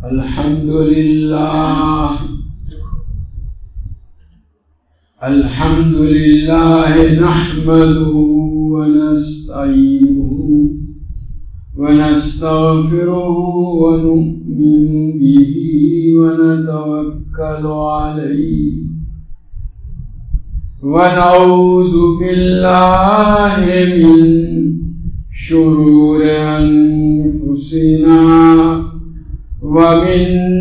الحمد لله نحمده ونستعينه ونستغفره ونؤمن به ونتوكل عليه ونعوذ بالله من شرور أنفسنا ومن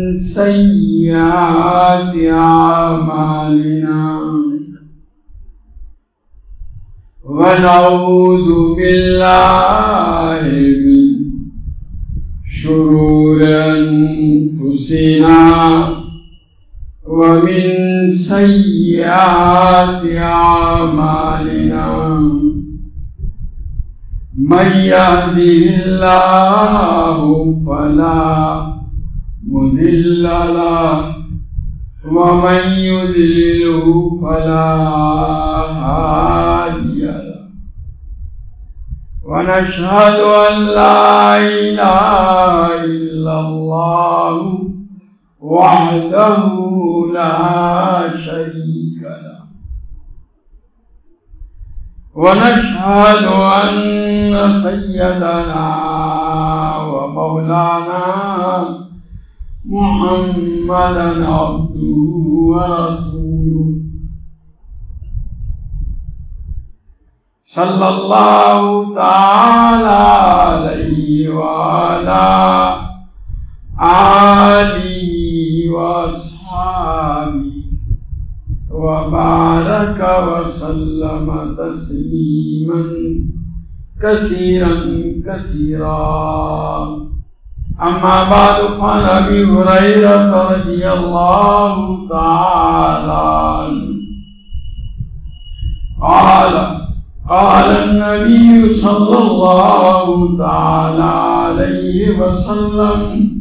سيئات أعمالنا ونعوذ بالله من شرور أنفسنا ومن سيئات أعمالنا من يهده الله فلا مضل له ومن يضلله فلا هادي له ونشهد أن لا إله إلا الله وحده لا شريك له ونشهد أن سيدنا ومولانا محمدا عبده ورسوله صلى الله تعالى عليه وعلى آله وأصحابه وبارك وسلم تسليما كثيرا كثيرا. أما بعد فعن أبي هريرة رضي الله تعالى عنه قال النبي صلى الله تعالى عليه وسلم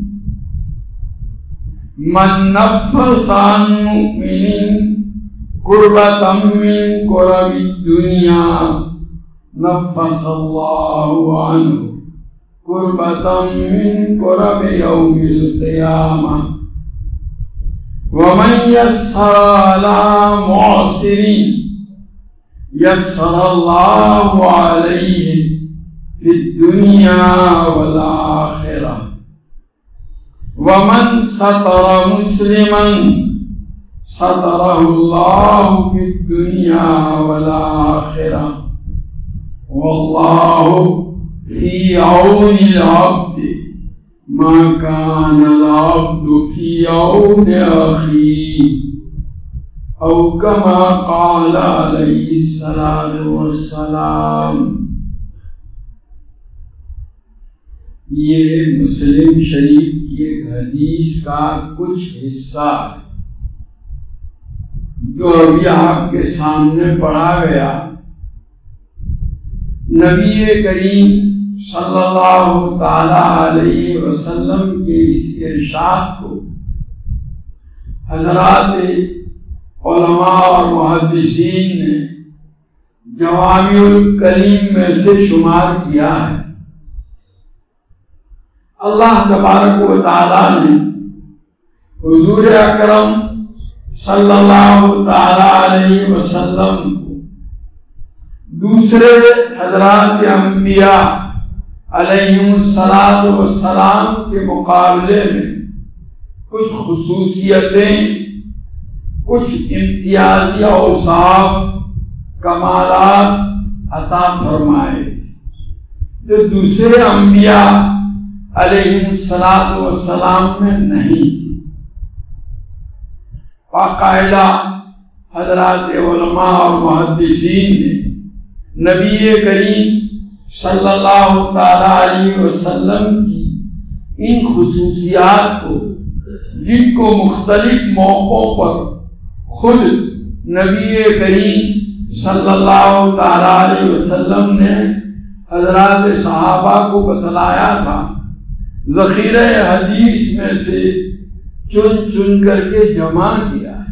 من نفس عن مؤمن كربة من كرب الدنيا نفس الله عنه كربة من كرب يوم القيامة ومن يسر على معسر يسر الله عليه في الدنيا والآخرة ومن ستر مسلما ستره الله في الدنيا والآخرة والله في عون العبد ما كان العبد في عون أخيه أو كما قال عليه الصلاة والسلام. یہ مسلم شریف کی ایک حدیث کا کچھ حصہ ہے جو ابھی آپ کے سامنے پڑھا گیا. نبی کریم صلی اللہ تعالی علیہ وسلم کے اس ارشاد کو حضرات علماء اور محدثین نے جوامع الکلیم میں سے شمار کیا ہے. اللہ تبارک و تعالی نے حضور اکرم صلی اللہ تعالی علیہ وسلم کو دوسرے حضرات انبیاء علیہم السلام کے مقابلے میں کچھ خصوصیتیں، کچھ امتیازی اوصاف، کمالات عطا فرمائے تھے جو دوسرے انبیاء علیہم السلام میں نہیں تھی. باقاعدہ حضرات علماء اور محدثین نے نبی کریم صلی اللہ تعالی علیہ وسلم کی ان خصوصیات کو، جن کو مختلف موقعوں پر خود نبی کریم صلی اللہ تعالی علیہ وسلم نے حضرات صحابہ کو بتلایا تھا، ذخیرہ حدیث میں سے چن چن کر کے جمع کیا ہے.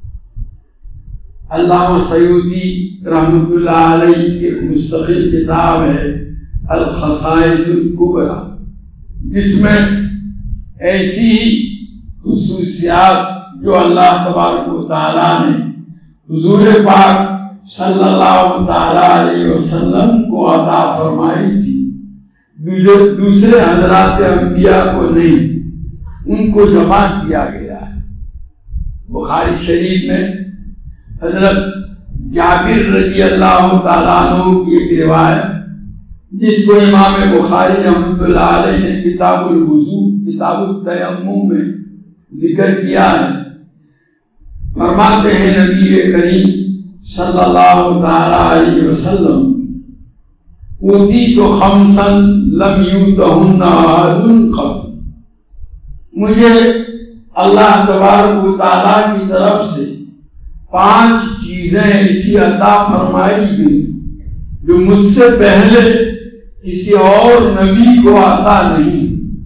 علامہ سیوطی رحمۃ اللہ علیہ کی مستقل کتاب ہے الخصائص الکبریٰ، جس میں ایسی خصوصیات جو اللہ تبارک و تعالیٰ نے حضور پاک صلی اللہ تعالیٰ علیہ وسلم کو عطا فرمائی تھی، دوسرے حضرات انبیاء کو نہیں، ان کو جمع کیا گیا ہے۔ بخاری شریف میں حضرت جابر رضی اللہ تعالیٰ عنہ کی ایک روایت، جس کو امام بخاری رحمۃ اللہ علیہ نے کتاب الوضو کتاب التیمم میں ذکر کیا ہے، فرماتے ہیں نبی کریم صلی اللہ تعالیٰ علیہ وسلم اوتیت خمسا لم یؤتہن احد قبل، مجھے اللہ تبارک و تعالیٰ کی طرف سے 5 چیزیں ایسی عطا فرمائی گئی جو مجھ سے پہلے کسی اور نبی کو عطا نہیں۔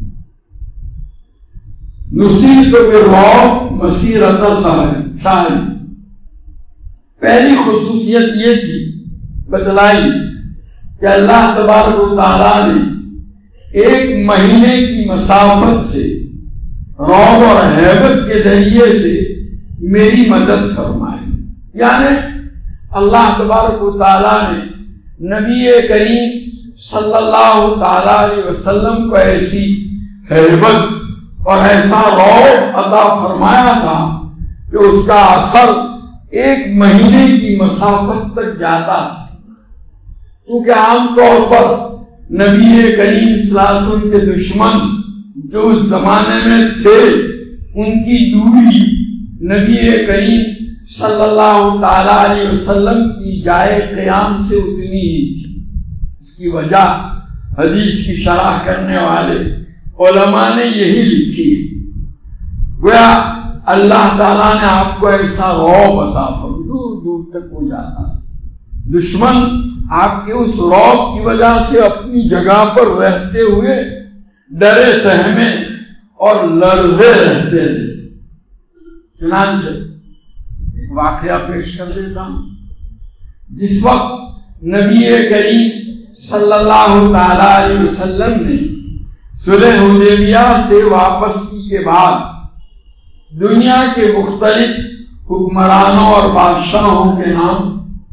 نصیرت بالرعب مسیرۃ شہر، پہلی خصوصیت یہ تھی بتلائی کہ اللہ تبارک و تعالیٰ نے 1 مہینے کی مسافت سے رعب اور ہیبت کے ذریعے سے میری مدد فرمائی، یعنی اللہ تبارک و تعالیٰ نے نبی کریم صلی اللہ تعالیٰ علیہ وسلم کو ایسی ہیبت اور ایسا رعب عطا فرمایا تھا کہ اس کا اثر 1 مہینے کی مسافت تک جاتا تھا، کیونکہ عام طور پر نبی کریم صلی اللہ علیہ وسلم کے دشمن جو اس زمانے میں تھے، ان کی دوری نبی کریم صلی اللہ تعالیٰ علیہ وسلم کی جائے قیام سے اتنی ہی تھی۔ اس کی وجہ حدیث کی شرح کرنے والے علماء نے یہی لکھی، گویا اللہ تعالیٰ نے آپ کو ایسا رعب عطا فرمایا، دور دور تک ہو جاتا تھا، دشمن آپ کے اس رعب کی وجہ سے اپنی جگہ پر رہتے ہوئے ڈرے سہمے اور لرزے رہتے رہتے۔ چنانچہ ایک واقعہ پیش کر دیتا ہوں۔ جس وقت نبی کریم صلی اللہ تعالیٰ علیہ وسلم نے صلح حدیبیہ سے واپسی کے بعد دنیا کے مختلف حکمرانوں اور بادشاہوں کے نام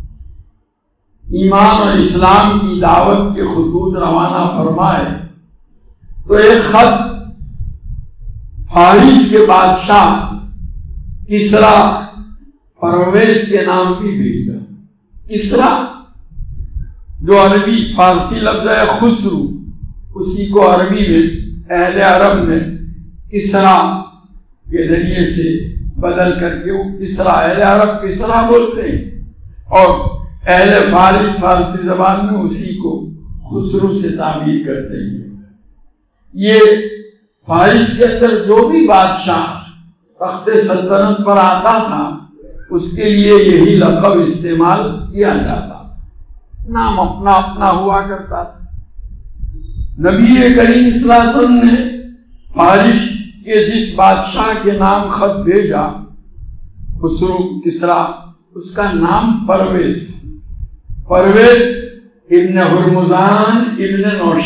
ایمان اور اسلام کی دعوت کے خطوط روانہ فرمائے، تو ایک خط فارس کے بادشاہ کسرا پرویز کے نام بھی بھیجا۔ کسرا جو عربی فارسی لفظ ہے خسرو، اسی کو عربی میں اہل عرب میں کسرا کے ذریعے سے بدل کر کے وہ کسرا، اہل عرب کسرا بولتے ہیں، اور اہل فارسی زبان میں اسی کو خسرو سے تعبیر کرتے ہیں۔ یہ فارس کے اندر جو بھی بادشاہ تخت سلطنت پر آتا تھا اس کے لیے یہی لقب استعمال کیا جاتا تھا، نام اپنا اپنا ہوا کرتا تھا۔ نبی کریم صلی اللہ علیہ وسلم نے فارس کے جس بادشاہ کے نام خط بھیجا، خسرو کسرا، اس کا نام پرویز تھا۔ پرویز ابن ہرمزان ابن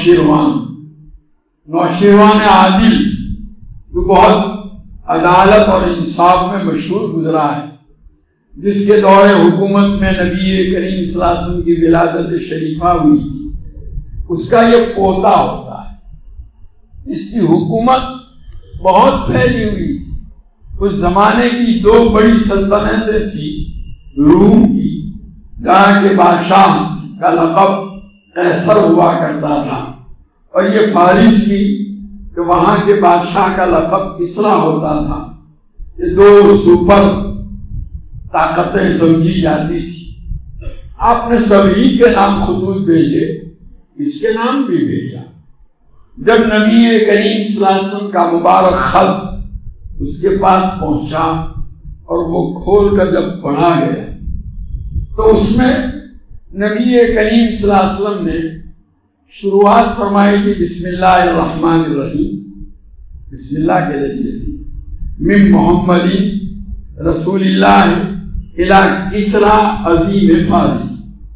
نوشیروان عادل، جو بہت عدالت اور انصاف میں مشہور گزرا ہے، جس کے دور حکومت میں نبی کریم صلی اللہ علیہ وسلم کی ولادت شریفہ ہوئی تھی، اس کا یہ پوتا ہوتا ہے۔ اس کی حکومت بہت پھیلی ہوئی تھی۔ اس زمانے کی 2 بڑی سلطنتیں تھیں، روم کی جہاں کے بادشاہ کا لقب قیصر ہوا کرتا تھا، اور یہ فارس کی کہ وہاں کے بادشاہ کا لقب کسرا ہوتا تھا۔ یہ 2 سپر طاقتیں سمجھی جاتی تھی۔ آپ نے سبھی کے نام خطوط بھیجے، اس کے نام بھی بھیجا۔ جب نبی کریم صلی اللہ علیہ وسلم کا مبارک خط اس کے پاس پہنچا اور وہ کھول کر جب پڑھا گیا تو اس میں نبی کریم صلی اللہ علیہ وسلم نے شروعات فرمائی تھی بسم اللہ الرحمن الرحیم، بسم اللہ کے ذریعے سے، من محمد رسول اللہ الی کسرا عظیم فارس،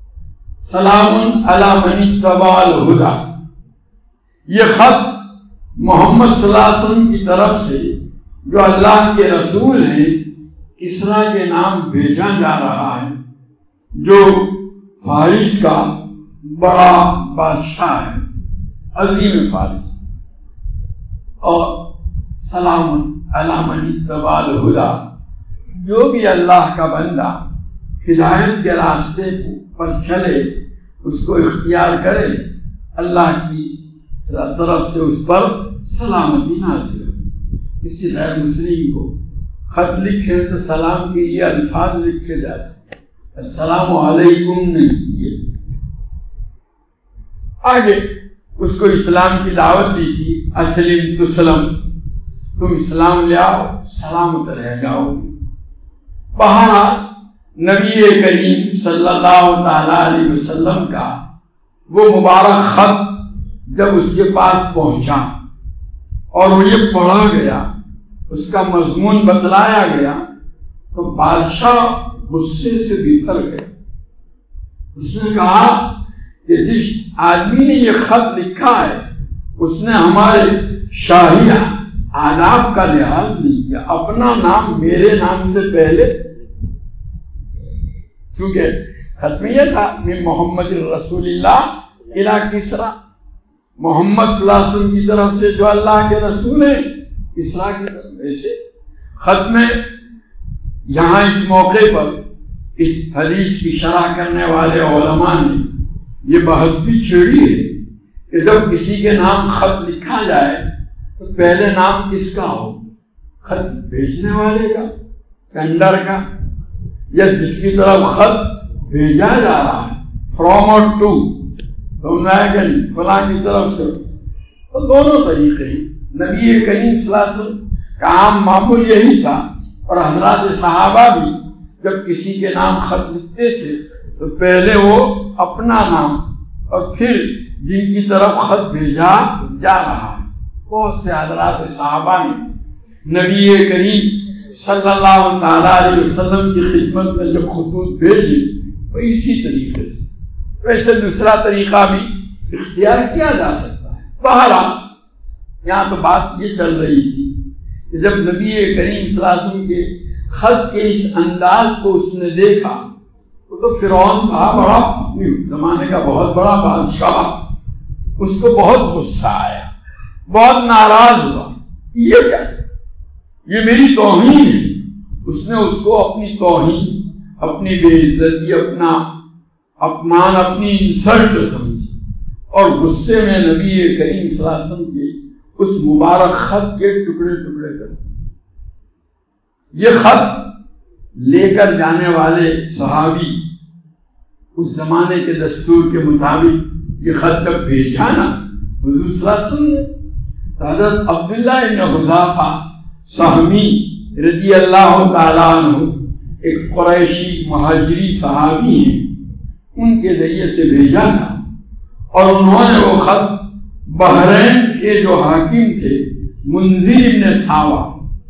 سلام علی من اتبع الہدی۔ یہ خط محمد صلی اللہ علیہ وسلم کی طرف سے جو اللہ کے رسول ہیں کسریٰ کے نام بھیجا جا رہا ہے، جو فارس کا بڑا بادشاہ ہے، عظیم فارس، اور سلام علی من اتبع الہدی، جو بھی اللہ کا بندہ ہدایت کے راستے پر چلے، اس کو اختیار کرے، اللہ کی طرف سے اس پر سلامتی نازل ہو۔ کسی غیر مسلم کو خط لکھے تو سلام کے یہ الفاظ لکھے جا سکتے، السلام علیکم نہیں۔ یہ آگے اس کو اسلام کی دعوت دی تھی، اسلم تسلم، تم اسلام لے آؤ سلامت رہ جاؤ۔ بہرحال نبی کریم صلی اللہ تعالی علیہ وسلم کا وہ مبارک خط جب اس کے پاس پہنچا اور وہ یہ پڑھا گیا، اس کا مضمون بتلایا گیا، تو بادشاہ غصے سے بھیتر گیا۔ اس نے کہا کہ جس آدمی نے یہ خط لکھا ہے اس نے ہمارے شاہی آداب کا لحاظ نہیں کیا، اپنا نام میرے نام سے پہلے، چونکہ خط میں یہ تھا من محمد رسول اللہ الی کسریٰ، محمد صلی اللہ علیہ وسلم کی طرف سے جو اللہ کے رسول ہیں کسریٰ کی طرف۔ ایسے خط میں یہاں اس موقع پر اس حدیث کی شرح کرنے والے علماء نے یہ بحث بھی چھیڑی ہے کہ جب کسی کے نام خط لکھا جائے تو پہلے نام کس کا ہو، خط بھیجنے والے کا، سینڈر کا، یا جس کی طرف خط بھیجا جا رہا ہے، فرام اور ٹو، سمجھا کہ نہیں، فلاں کی طرف سے۔ تو دونوں طریقے ہیں۔ نبی کریم صلی اللہ علیہ وسلم کا عام معمول یہی تھا، اور حضرات صحابہ بھی جب کسی کے نام خط لکھتے تھے تو پہلے وہ اپنا نام اور پھر جن کی طرف خط بھیجا جا رہا ہے۔ بہت سے حضرات صحابہ نے نبی کریم صلی اللہ تعالیٰ علیہ وسلم کی خدمت میں جب خطوط بھیجی وہ اسی طریقے سے، ویسے دوسرا طریقہ بھی اختیار کیا جا سکتا ہے۔ بہرحال یہاں تو بات یہ چل رہی تھی کہ جب نبی کریم صلی اللہ علیہ وسلم کے خط کے اس انداز کو اس نے دیکھا، وہ تو فرعون تھا، بڑا اپنے زمانے کا بہت بڑا بادشاہ، اس کو بہت غصہ آیا، بہت ناراض ہوا، یہ کیا ہے، یہ میری توہین ہے۔ اس نے اس کو اپنی توہین، اپنی بے عزتی، اپنا اپمان، اپنی انسلٹ سمجھی، اور غصے میں نبی کریم صلی اللہ علیہ وسلم کے اس مبارک خط کے ٹکڑے ٹکڑے کر دیے۔ یہ خط لے کر جانے والے صحابی اس زمانے کے دستور کے مطابق یہ خط جب بھیجا نا حضور صلی اللہ علیہ وسلم نے، حضرت عبداللہ بن حذافہ سہمی رضی اللہ تعالیٰ عنہ ایک قریشی مہاجری صحابی ہیں، ان کے ذریعے سے بھیجا تھا، اور انہوں نے وہ خط بحرین کے جو حاکم تھے منذر بن ساوا،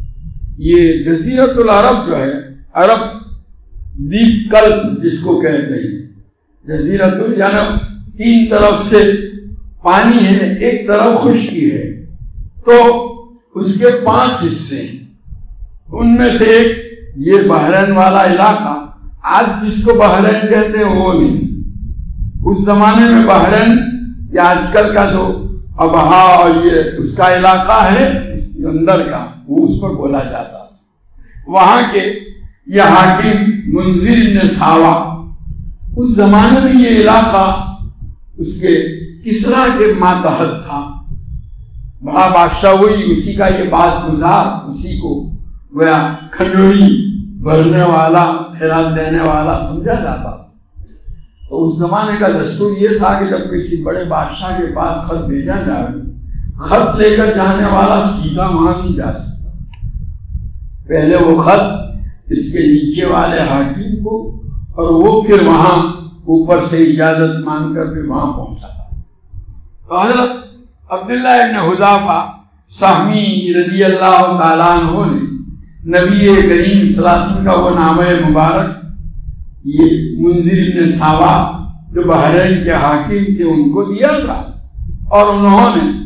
یہ جزیرۃ العرب جو ہے، عرب دیپ کلب جس کو کہتے ہیں، جزیرۃ یعنی تین طرف سے پانی ہے، ایک طرف خشکی ہے، تو اس کے 5 حصے ہیں، ان میں سے ایک یہ بحرین والا علاقہ، آج جس کو بحرین کہتے ہیں وہ نہیں، اس زمانے میں بحرین یا آج کل کا جو ابہا اور یہ اس کا علاقہ ہے اس کے اندر کا، وہ اس پر بولا جاتا ہے۔ وہاں کے یہ حاکم منذر بن ساوا، اس زمانے میں یہ علاقہ اس کے کسریٰ کے ماتحت تھا، بڑا بادشاہ وہی، اسی کا یہ بات گزار، اسی کو گویا کھنڈڑی بھرنے والا، خیرات دینے والا سمجھا جاتا تھا۔ تو اس زمانے کا دستور یہ تھا کہ جب کسی بڑے بادشاہ کے پاس خط بھیجا جائے، خط لے کر جانے والا سیدھا وہاں نہیں جا سکتا، پہلے وہ خط اس کے نیچے والے حاکم کو، اور وہ پھر وہاں اوپر سے اجازت مانگ کر پھر وہاں پہنچا تھا۔ تو حضرت عبداللہ بن حذافہ سہمی رضی اللہ تعالیٰ عنہ نے نبی کریم صلی اللہ علیہ وسلم کا وہ نامہ مبارک یہ منذر بن ساوا جو بحرین کے حاکم تھے ان کو دیا تھا، اور انہوں نے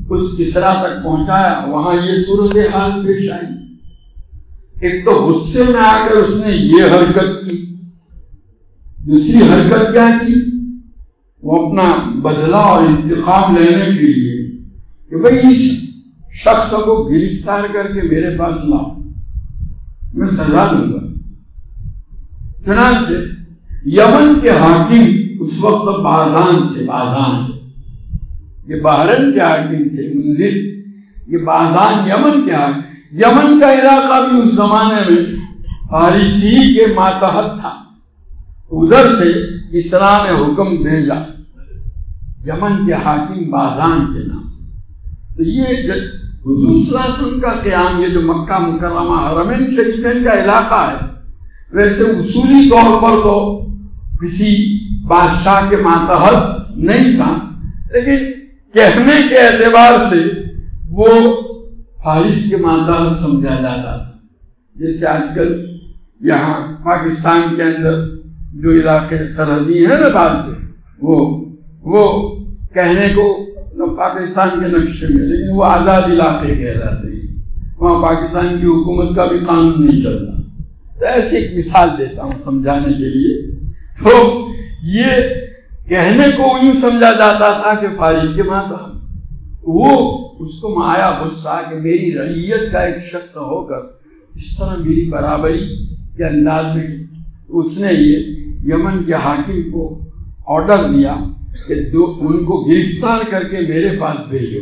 اس کسرا تک پہنچایا، وہاں یہ صورتحال پیش آئی۔ ایک تو غصے میں آ کر اس نے یہ حرکت کی، دوسری حرکت کیا کی، وہ اپنا بدلہ اور انتقام لینے کے لیے کہ بھئی اس شخص کو گرفتار کر کے میرے پاس لاؤ، میں سزا دوں گا۔ چنانچہ یمن کے حاکم اس وقت بازان تھے، بازان یہ بحرین کے حاکم تھے، منذر، یہ بازان یمن کے حاکم۔ یمن کا علاقہ بھی اس زمانے میں فارسی کے ماتحت تھا، ادھر سے کسریٰ نے حکم بھیجا یمن کے حاکم بازان کے نام۔ تو یہ حضور صلی اللہ علیہ وسلم کا قیام، یہ جو مکہ مکرمہ حرمین شریفین کا علاقہ ہے، ویسے اصولی طور پر تو کسی بادشاہ کے ماتحت نہیں تھا، لیکن کہنے کے اعتبار سے وہ فارس کے ماتحت سمجھا جاتا تھا۔ جیسے آج کل یہاں پاکستان کے اندر جو علاقے سرحدی ہیں نا بعض وہ کہنے کو پاکستان کے نقشے میں، لیکن وہ آزاد علاقے کہلاتے ہیں، وہاں پاکستان کی حکومت کا بھی قانون نہیں چلتا۔ تو ایسی ایک مثال دیتا ہوں سمجھانے کے لیے۔ تو یہ کہنے کو یوں سمجھا جاتا تھا کہ فارس کے ماتحت، وہ اس کو آیا غصہ کہ میری رعیت کا ایک شخص ہو کر اس طرح میری برابری کے انداز میں، اس نے یہ یمن کے حاکم کو آرڈر دیا کہ ان کو گرفتار کر کے میرے پاس بھیجو۔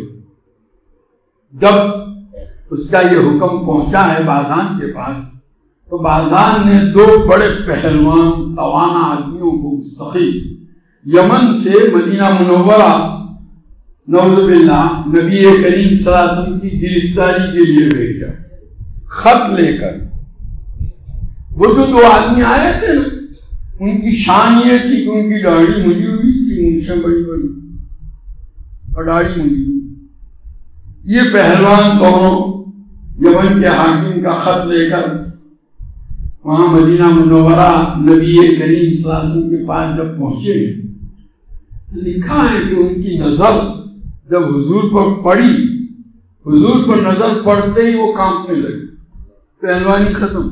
جب اس کا یہ حکم پہنچا ہے بازان کے پاس، تو بازان نے 2 بڑے پہلوان توانا آدمیوں کو مستقل یمن سے مدینہ منورہ نعوذ باللہ نبی کریم صلی اللہ علیہ وسلم کی گرفتاری کے لیے بھیجا، خط لے کر۔ وہ جو 2 آدمی آئے تھے نا، ان کی شان یہ تھی کہ ان کی داڑھی ملی ہوئی تھی، مونچھیں بڑی بڑی اور داڑھی ملی ہوئی۔ یہ پہلوان دونوں یمن کے حاکم کا خط لے کر وہاں مدینہ منورہ نبی کریم صلی اللہ علیہ وسلم کے پاس جب پہنچے، لکھا ہے کہ ان کی نظر جب حضور پر پڑی، حضور پر نظر پڑتے ہی وہ کانپنے لگے، پہلوانی ختم،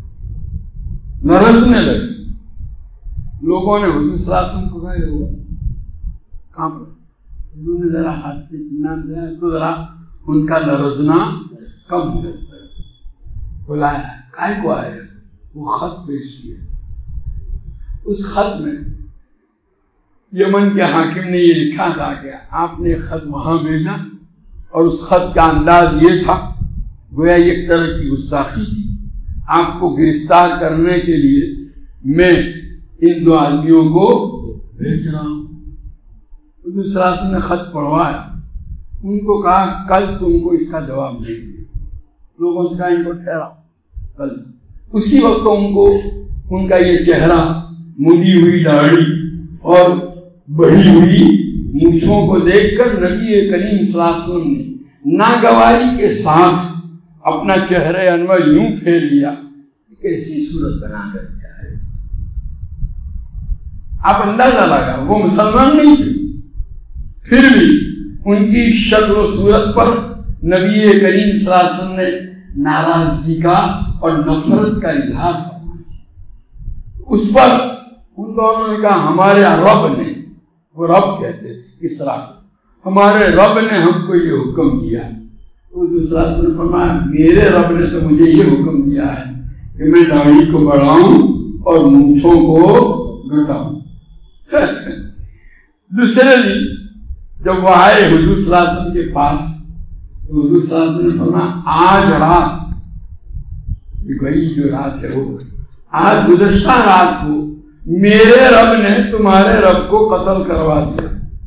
لرزنے لگے۔ لوگوں نے حضور صلی اللہ علیہ وسلم کو کہا یہ ہوا کانپ رہے، حضور نے ذرا ہاتھ سے اطمینان دیا تو ذرا ان کا لرزنا کم ہو گیا۔ بلایا، کائے کو آئے؟ وہ خط پیش کیا۔ اس خط میں یمن کے حاکم نے یہ لکھا تھا کہ آپ نے خط وہاں بھیجا، اور اس خط کا انداز یہ تھا گویا ایک طرح کی گستاخی تھی، آپ کو گرفتار کرنے کے لیے میں ان 2 آدمیوں کو بھیج رہا ہوں۔ حضور صلی اللہ علیہ وسلم نے خط پڑھوایا، ان کو کہا کل تم کو اس کا جواب دیں گے۔ لوگوں سے کہا ان کو ٹھہرا کل۔ اسی وقت ان کا یہ چہرہ، مڈی ہوئی داڑھی اور بڑھی ہوئی مونچھوں کو دیکھ کر نبی کریم صلی اللہ علیہ وسلم نے ناگواری کے ساتھ اپنا چہرہ انور یوں پھیر لیا، کیسی صورت بنا کر کیا ہے۔ آپ اندازہ لگا وہ مسلمان نہیں تھے، پھر بھی ان کی شکل و صورت پر نبی کریم صلی اللہ علیہ وسلم نے ناراضگی کا اور نفرت کا اظہار فرمایا۔ اس پر ان دونوں نے کہا ہمارے رب نے، وہ رب کہتے تھے کسریٰ کو، ہمارے رب نے ہم کو یہ حکم دیا۔ وہ دوسرا نے فرمایا میرے رب نے تو مجھے یہ حکم دیا ہے کہ میں داڑھی کو بڑھاؤں اور مونچھوں کو گھٹاؤں۔ دوسرے دن جب وہ آئے حضور صلی اللہ علیہ وسلم کے پاس، حضور صلی اللہ علیہ وسلم نے فرمایا آج رات، یہ گئی جو رات ہے وہ آج گزشتہ رات کو میرے رب نے تمہارے رب کو قتل کروا دیا۔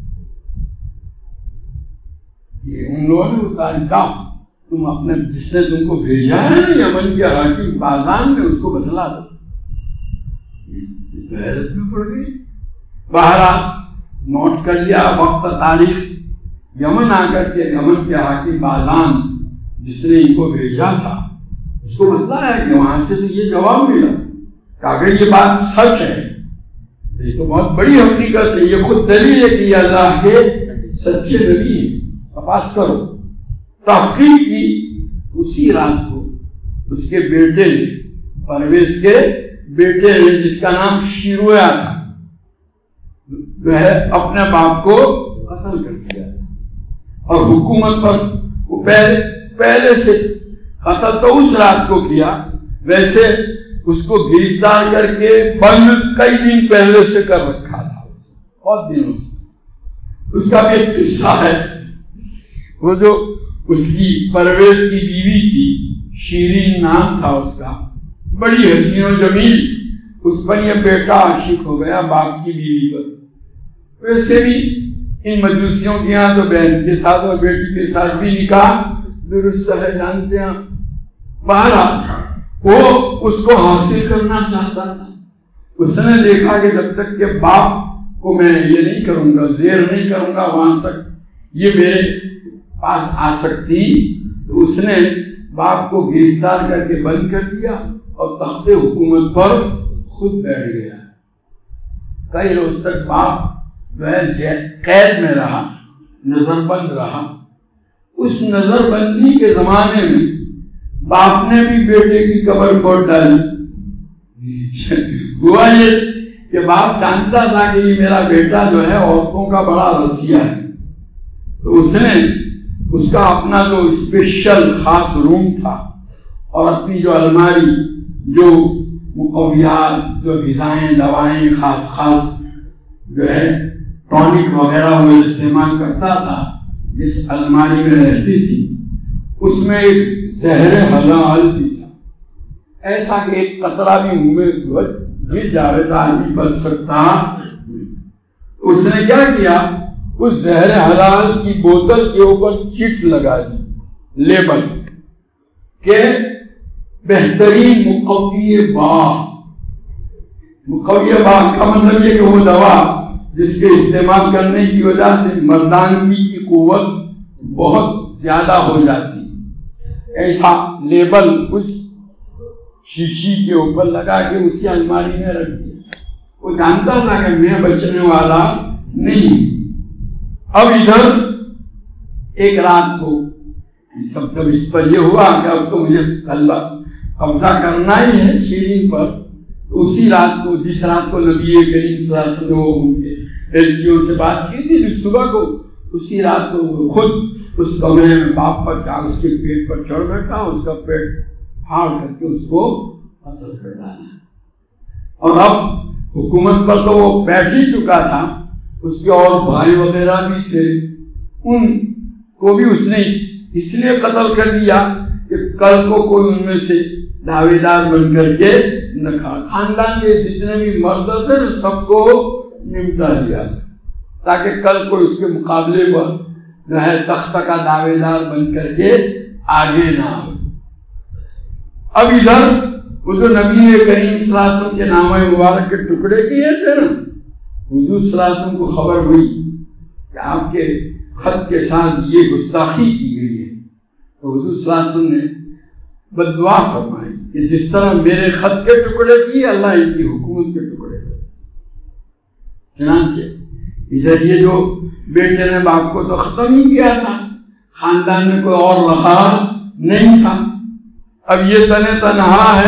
یہ ان لوگوں نے بتایا تم اپنے جس نے تم کو بھیجا ہے نا یمن کے حاکم بازان نے، اس کو بتلا دو۔ یہ تو حیرت میں پڑ گئی۔ بہرحال نوٹ کر لیا وقت تاریخ، یمن آ کر کے یمن کے حاکم بازان جس نے ان کو بھیجا تھا اس کو بتلایا کہ وہاں سے تو یہ جواب ملا کہ اگر یہ بات سچ ہے یہ تو بہت بڑی حقیقت ہے، یہ خود دلیل ہے کہ یہ اللہ کے سچے نبی ہیں तपास करो। तहकीक की। उसी रात को उसके बेटे ने, परवेज के बेटे ने, जिसका नाम शिरोया था, जो है अपने बाप को कत्ल कर दिया था। और हुकूमत पर वो पहले से कत्ल तो उस रात को किया, वैसे उसको गिरफ्तार करके बंद कई दिन पहले से कर रखा था, बहुत दिनों से। उसका भी एक किस्सा है। वो जो उसकी परवेज की बीवी थी, शीरीन नाम था उसका, बड़ी हसीन और जमील, उस पर यह बेटा आशिक हो गया बाप की बीवी पर। वैसे भी इन मजूसियों के यहाँ तो बहन के साथ और बेटी के साथ भी निकाह दुरुस्त है, जानते हैं। बहरहाल वो उसको हासिल करना चाहता था। उसने देखा कि जब तक के बाप को मैं ये नहीं करूंगा, जेर नहीं करूंगा, वहां तक ये मेरे पास आ सकती, तो उसने बाप को गिरफ्तार करके बंद कर दिया और तख्ते हुकूमत पर खुद बैठ गया। कई रोज तक बाप जो है कैद में रहा, नजरबंद रहा। उस नजरबंदी के जमाने में बाप ने भी बेटे की कब्र खोद डाली। हुआ ये कि बाप जानता था कि ये मेरा बेटा जो है औरतों का बड़ा रसिया है, तो उसने उसका अपना जो स्पेशल खास रूम था और अपनी जो अलमारी, जो मुकव्वियात, जो ग़िज़ाएं, दवाएं, खास जो है टॉनिक वगैरह वो इस्तेमाल करता था, जिस अलमारी में रहती थी उसमें एक ज़हर हलाल भी था, ऐसा कि एक कतरा भी मुंह में गिर जावे तो आदमी बच सकता। उसने क्या किया, उस ज़हर हलाल की बोतल के ऊपर चिट लगा दी, लेबल के बेहतरीन मुकव्वी बाह का मतलब ये कि वो दवा जिसके इस्तेमाल करने की वजह से मर्दानगी की कुव्वत बहुत ज्यादा हो जाती, ऐसा लेबल उस शीशी के ऊपर लगा के उसी अलमारी में रख दिया। वो जानता था कि मैं बचने वाला नहीं। अब इधर एक रात को सब जब इस पर ये हुआ कि अब तो मुझे कब्जा करना ही है शीरीन पर, तो उसी रात को, जिस रात को नबी करीम सल्लल्लाहु अलैहि वसल्लम ने उनके एलचियों से बात की थी, सुबह को उसी रात को वो खुद उस कमरे में बाप पर जा उसके पेट पर चढ़ बैठा, उसका पेट फाड़ करके उसको कत्ल कर डाला। और अब हुकूमत पर तो वो बैठ ही चुका था, उसके और भाई वगैरह भी थे, उनको भी उसने इसलिए कत्ल कर दिया कि कल को कोई उनमें से दावेदार बन करके न खानदान के जितने भी मर्द थे न सबको निपटा दिया, ताकि कल कोई उसके मुकाबले पर जो है तख्त का दावेदार बन करके आगे ना हो। अब इधर वो जो नबी करीम सल्लल्लाहु अलैहि वसल्लम के नाम मुबारक के टुकड़े किए थे ना, हुजूर सल्लल्लाहु अलैहि वसल्लम को खबर हुई कि आपके खत के साथ ये गुस्ताखी की गई है, तो हुजूर सल्लल्लाहु अलैहि वसल्लम ने बद्दुआ फरमाई कि जिस तरह मेरे खत के टुकड़े किए, अल्लाह इनकी हुकूमत के टुकड़े कर। चनांचे इधर ये जो बेटे ने बाप को तो खत्म ही किया था, खानदान में कोई और रहा नहीं था, अब ये तने तनहा है।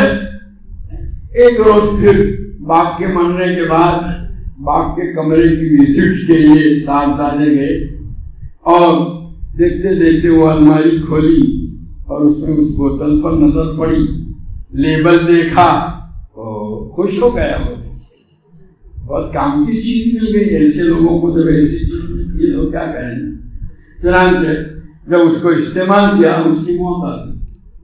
एक रोज फिर बाप के मरने के बाद बाप के कमरे की विजिट के लिए साहबजादे गए और देखते देखते वो अलमारी खोली और उसमें उस बोतल पर नजर पड़ी, लेबल देखा, तो खुश हो गया। वो बहुत काम की चीज मिल गई, ऐसे लोगों को जब ऐसी चीज मिलती है तो क्या करें। चनांचे जब उसको इस्तेमाल किया उसकी मौत आ गई।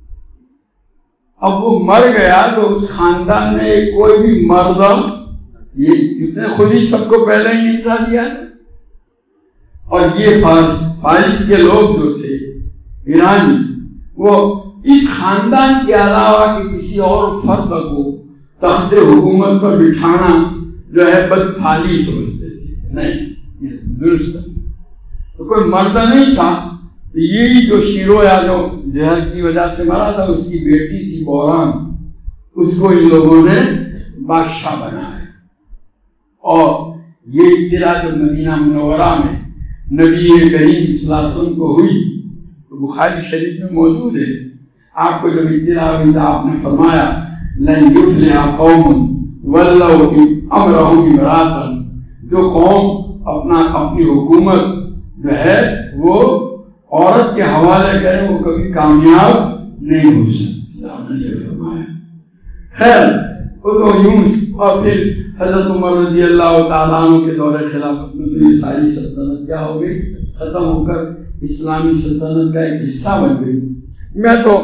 अब वो मर गया तो उस खानदान में कोई भी मर्द, ये इसने खुद ही सबको पहले ही निपटा दिया। और ये फारिस के लोग जो थे ईरानी, वो इस खानदान के अलावा कि किसी और फर्द को तख्ते हुकूमत पर बिठाना जो है बदफाली समझते थे। नहीं, दुरुस्त तो कोई मर्द नहीं था। तो यही जो शिरोया जो जहर की वजह से मरा था, उसकी बेटी थी बौरान, उसको इन लोगों ने बादशाह बनाया। और ये इत्तला जो मदीना मुनव्वरा में نبی کریم صلی اللہ علیہ وسلم کو ہوئی، بخاری شریف میں موجود ہے، آپ کو جب اطلاع ہوئی تو آپ نے فرمایا لن یفلح قوم ولوا امرهم امرأة، جو قوم اپنی حکومت جو ہے وہ عورت کے حوالے کریں وہ کبھی کامیاب نہیں ہو سکتی، آپ نے یہ فرمایا۔ خیر وہ تو یوں، اور پھر حضرت عمر رضی اللہ تعالیٰ عنہ کے دور خلافت میں تو یہ ساری سلطنت کیا ہو گئی، ختم ہو کر اسلامی سلطنت کا ایک حصہ بن گئی۔ میں تو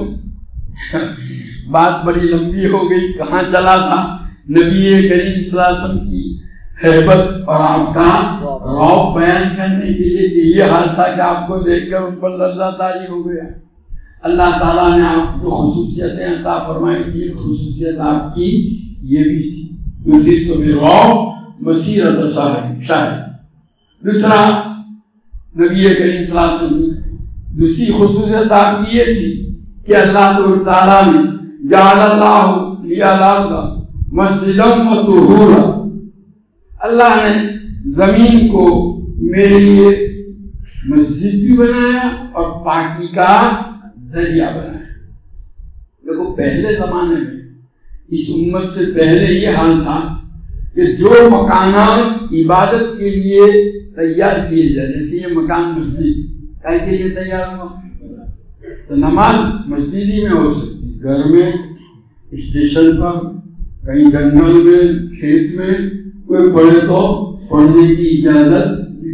بات بڑی لمبی ہو گئی، کہاں چلا تھا، نبی کریم صلی اللہ علیہ وسلم کی ہیبت اور آپ کا رعب بیان کرنے کے لیے کہ یہ حال تھا کہ آپ کو دیکھ کر ان پر لرزہ طاری ہو گیا۔ اللہ تعالیٰ نے آپ کو خصوصیتیں عطا فرمائی تھی، خصوصیت آپ کی یہ بھی تھی، یصیب بالرعب مسیرۃ شہر۔ دوسرا نبی کریم صلی اللہ علیہ وسلم دوسری خصوصیت آپ کی یہ تھی کہ اللہ تعالیٰ نے جعل اللہ لی الارض مسجدا وطہورا، اللہ نے زمین کو میرے لیے مسجد بھی بنایا اور پاکی کا ذریعہ بنایا۔ دیکھو پہلے زمانے میں اس امت سے پہلے یہ حال تھا کہ جو مکانات عبادت کے لیے تیار کیے جائے، جیسے یہ مکان مسجد کائے کے لیے تیار ہوا، تو نماز مسجد ہی میں ہو سکتی، گھر میں، اسٹیشن پر، کہیں جنگل میں، کھیت میں، کوئی پڑھے تو پڑھنے کی اجازت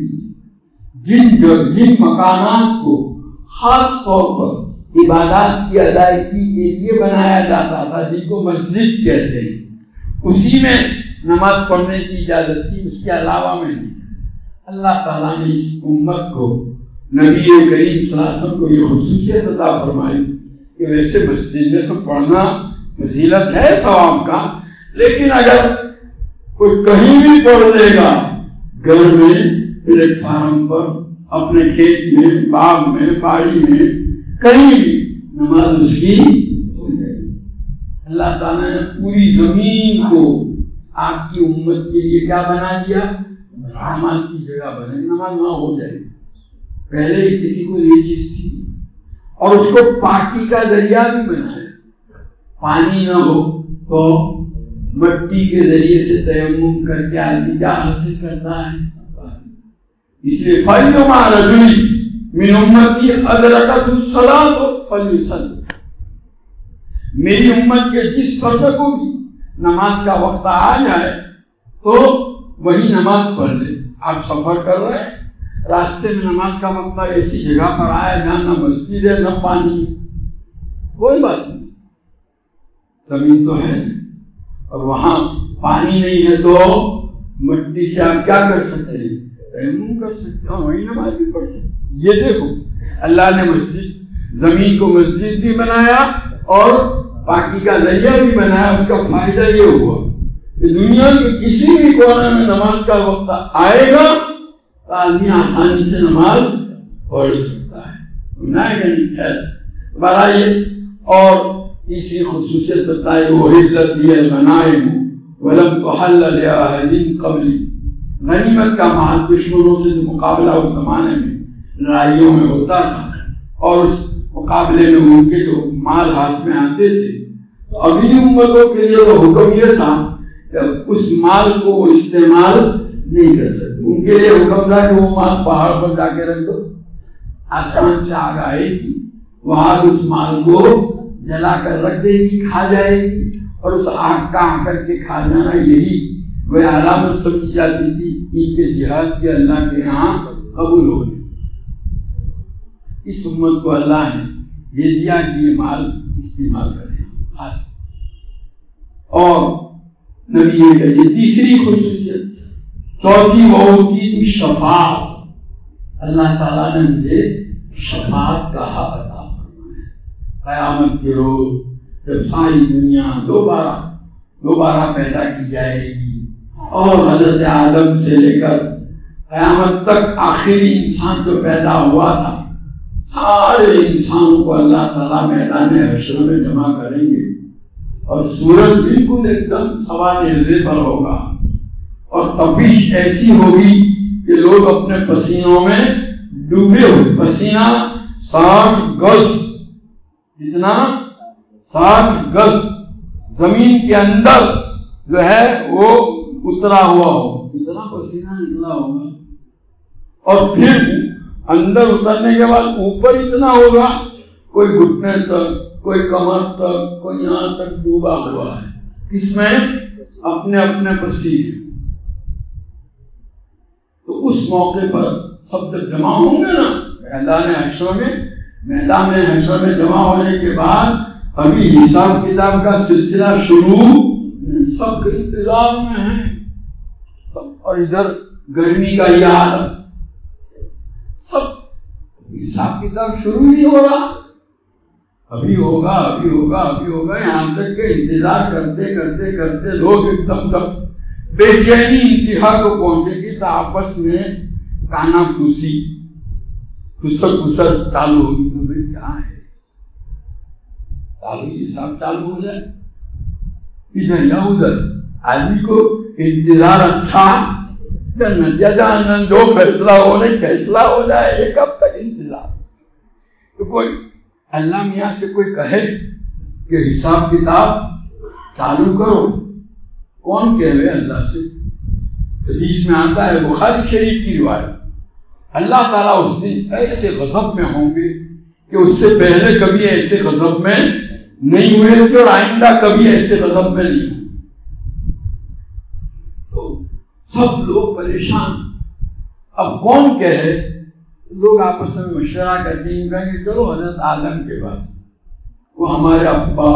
نہیں۔ جن مکانات کو خاص طور پر عبادات کی ادائیگی کے لیے بنایا جاتا تھا، جن کو مسجد کہتے ہیں، اسی میں نماز پڑھنے کی اجازت تھی، اس کے علاوہ میں نہیں۔ اللہ تعالیٰ نے اس امت کو، نبی کریم صلی اللہ علیہ وسلم کو یہ خصوصیت عطا فرمائی کہ ویسے مسجد میں تو پڑھنا فضیلت ہے ثواب کا، لیکن اگر کوئی کہیں بھی پڑھ لے گا، گھر میں، پلیٹ فارم پر، اپنے کھیت میں، باغ میں، باڑی میں، کہیں بھی نماز اس کی ہو جائے گی۔ اللہ تعالیٰ نے پوری زمین کو آپ کی امت کے لیے کیا بنا دیا، نماز کی جگہ بنے، نماز وہاں ہو جائے گی۔ پہلے ہی کسی کو یہ چیز تھی، اور اس کو پاکی کا ذریعہ بھی بنایا۔ پانی نہ ہو تو مٹی کے ذریعے سے تیمم کر کے آدمی کیا حاصل کرتا ہے، اس لیے فَأَيُّمَا رَجُلٍ مِّنْ أُمَّتِي أَدْرَكَتْهُ الصَّلَاةُ فَلْيُصَلِّ، میری امت کے جس فرد کو بھی نماز کا وقت آ جائے تو وہی نماز پڑھ لے۔ آپ سفر کر رہے ہیں، راستے میں نماز کا وقت ایسی جگہ پر آیا جہاں نہ مسجد ہے نہ پانی ہے، کوئی بات نہیں، زمین تو ہے، اور وہاں پانی نہیں ہے تو مٹی سے آپ کیا کر سکتے ہیں، تیمم کر سکتے ہیں، اور وہی نماز بھی پڑھ سکتے ہیں۔ یہ دیکھو اللہ نے مسجد، زمین کو مسجد بھی بنایا اور پاکی کا ذریعہ بھی بنایا۔ اس کا فائدہ یہ ہوا کہ دنیا کے کسی بھی کونے میں نماز کا وقت آئے گا تو آدمی آسانی سے نماز پڑھ سکتا ہے، سمجھا ہے کہ نہیں؟ خیر برائے، اور تیسری خصوصیت بتائی وَأُحِلَّتْ لِيَ الْغَنَائِمُ وَلَمْ تُحَلَّ لِأَحَدٍ قَبْلِي، غنیمت کا مال دشمنوں سے جو مقابلہ اس زمانے میں لڑائیوں میں ہوتا تھا، اور اس مقابلے میں ان کے جو مال ہاتھ میں آتے تھے، تو اگلی امتوں کے لیے تو حکم یہ تھا کہ اس مال کو وہ استعمال نہیں کر سکتے۔ ان کے لیے حکم تھا کہ وہ مال پہاڑ پر جا کے رکھ دو، آسمان سے آگ آئے گی، وہاں اس مال کو جلا کر رکھ دے گی، کھا جائے گی، اور اس آگ کا آ کر کے کھا جانا یہی وہ علامت سمجھی جاتی تھی ان کے جہاد کے اللہ کے یہاں قبول ہونے۔ اس امت کو اللہ نے یہ دیا کہ یہ مال استعمال کریں خاص، اور نبی کا یہ تیسری خصوصیت۔ چوتھی وہ کی شفاعت، اللہ تعالیٰ نے مجھے شفاعت کا حق عطا فرمایا۔ قیامت کے روز جب ساری دنیا دوبارہ پیدا کی جائے گی، اور حضرت آدم سے لے کر قیامت تک آخری انسان جو پیدا ہوا تھا، سارے انسانوں کو اللہ تعالیٰ میدان حشر میں جمع کریں گے، اور سورج بالکل ایک دم سوا نیزے پر ہوگا، اور تپش ایسی ہوگی کہ لوگ اپنے پسینوں میں ڈوبے ہوئے، پسینہ 60 گز، جتنا 60 گز زمین کے اندر جو ہے وہ اترا ہوا ہو، اتنا پسینہ نکلا ہوگا، اور پھر اندر اترنے کے بعد اوپر اتنا ہوگا، کوئی گھٹنے تک، کوئی کمر تک، کوئی یہاں تک ڈوبا ہوا ہے، کس میں؟ اپنے اپنے پسینے۔ تو اس موقع پر سب جب جمع ہوں گے نا میدان حشر میں جمع ہونے کے بعد ابھی حساب کتاب کا سلسلہ شروع، سب کے انتظار میں ہیں سب، اور ادھر گرمی کا یہ حال، سب حساب کتاب شروع نہیں ہو رہا، ابھی ہوگا ابھی ہوگا ابھی ہوگا، یہاں تک کہ انتظار کرتے کرتے کرتے لوگ ایک دم تک بے چینی انتہا کو پہنچے گی تو آپس میں کانا پھوسی، خسر خسر چالو ہوگی، بھائی کیا ہے چالو، حساب چالو ہو جائے ادھر یا ادھر، آدمی کو انتظار اچھا، جنت یا جہنم، جو فیصلہ فیصلہ ہو جائے، یہ کب تک انتظار؟ تو کوئی اللہ میاں سے کوئی کہے کہ حساب کتاب چالو کرو، کون کہے اللہ سے؟ حدیث میں آتا ہے، بخاری شریف کی روایت، اللہ تعالیٰ اس دن ایسے غضب میں ہوں گے کہ اس سے پہلے کبھی ایسے غضب میں نہیں ہوئے تھے اور آئندہ کبھی ایسے غضب میں نہیں ہوئے۔ تو سب لوگ پریشان، اب کون کہے؟ لوگ آپس میں مشورہ کرتے ہیں، کہیں گے چلو حضرت آدم کے پاس، وہ ہمارے ابا،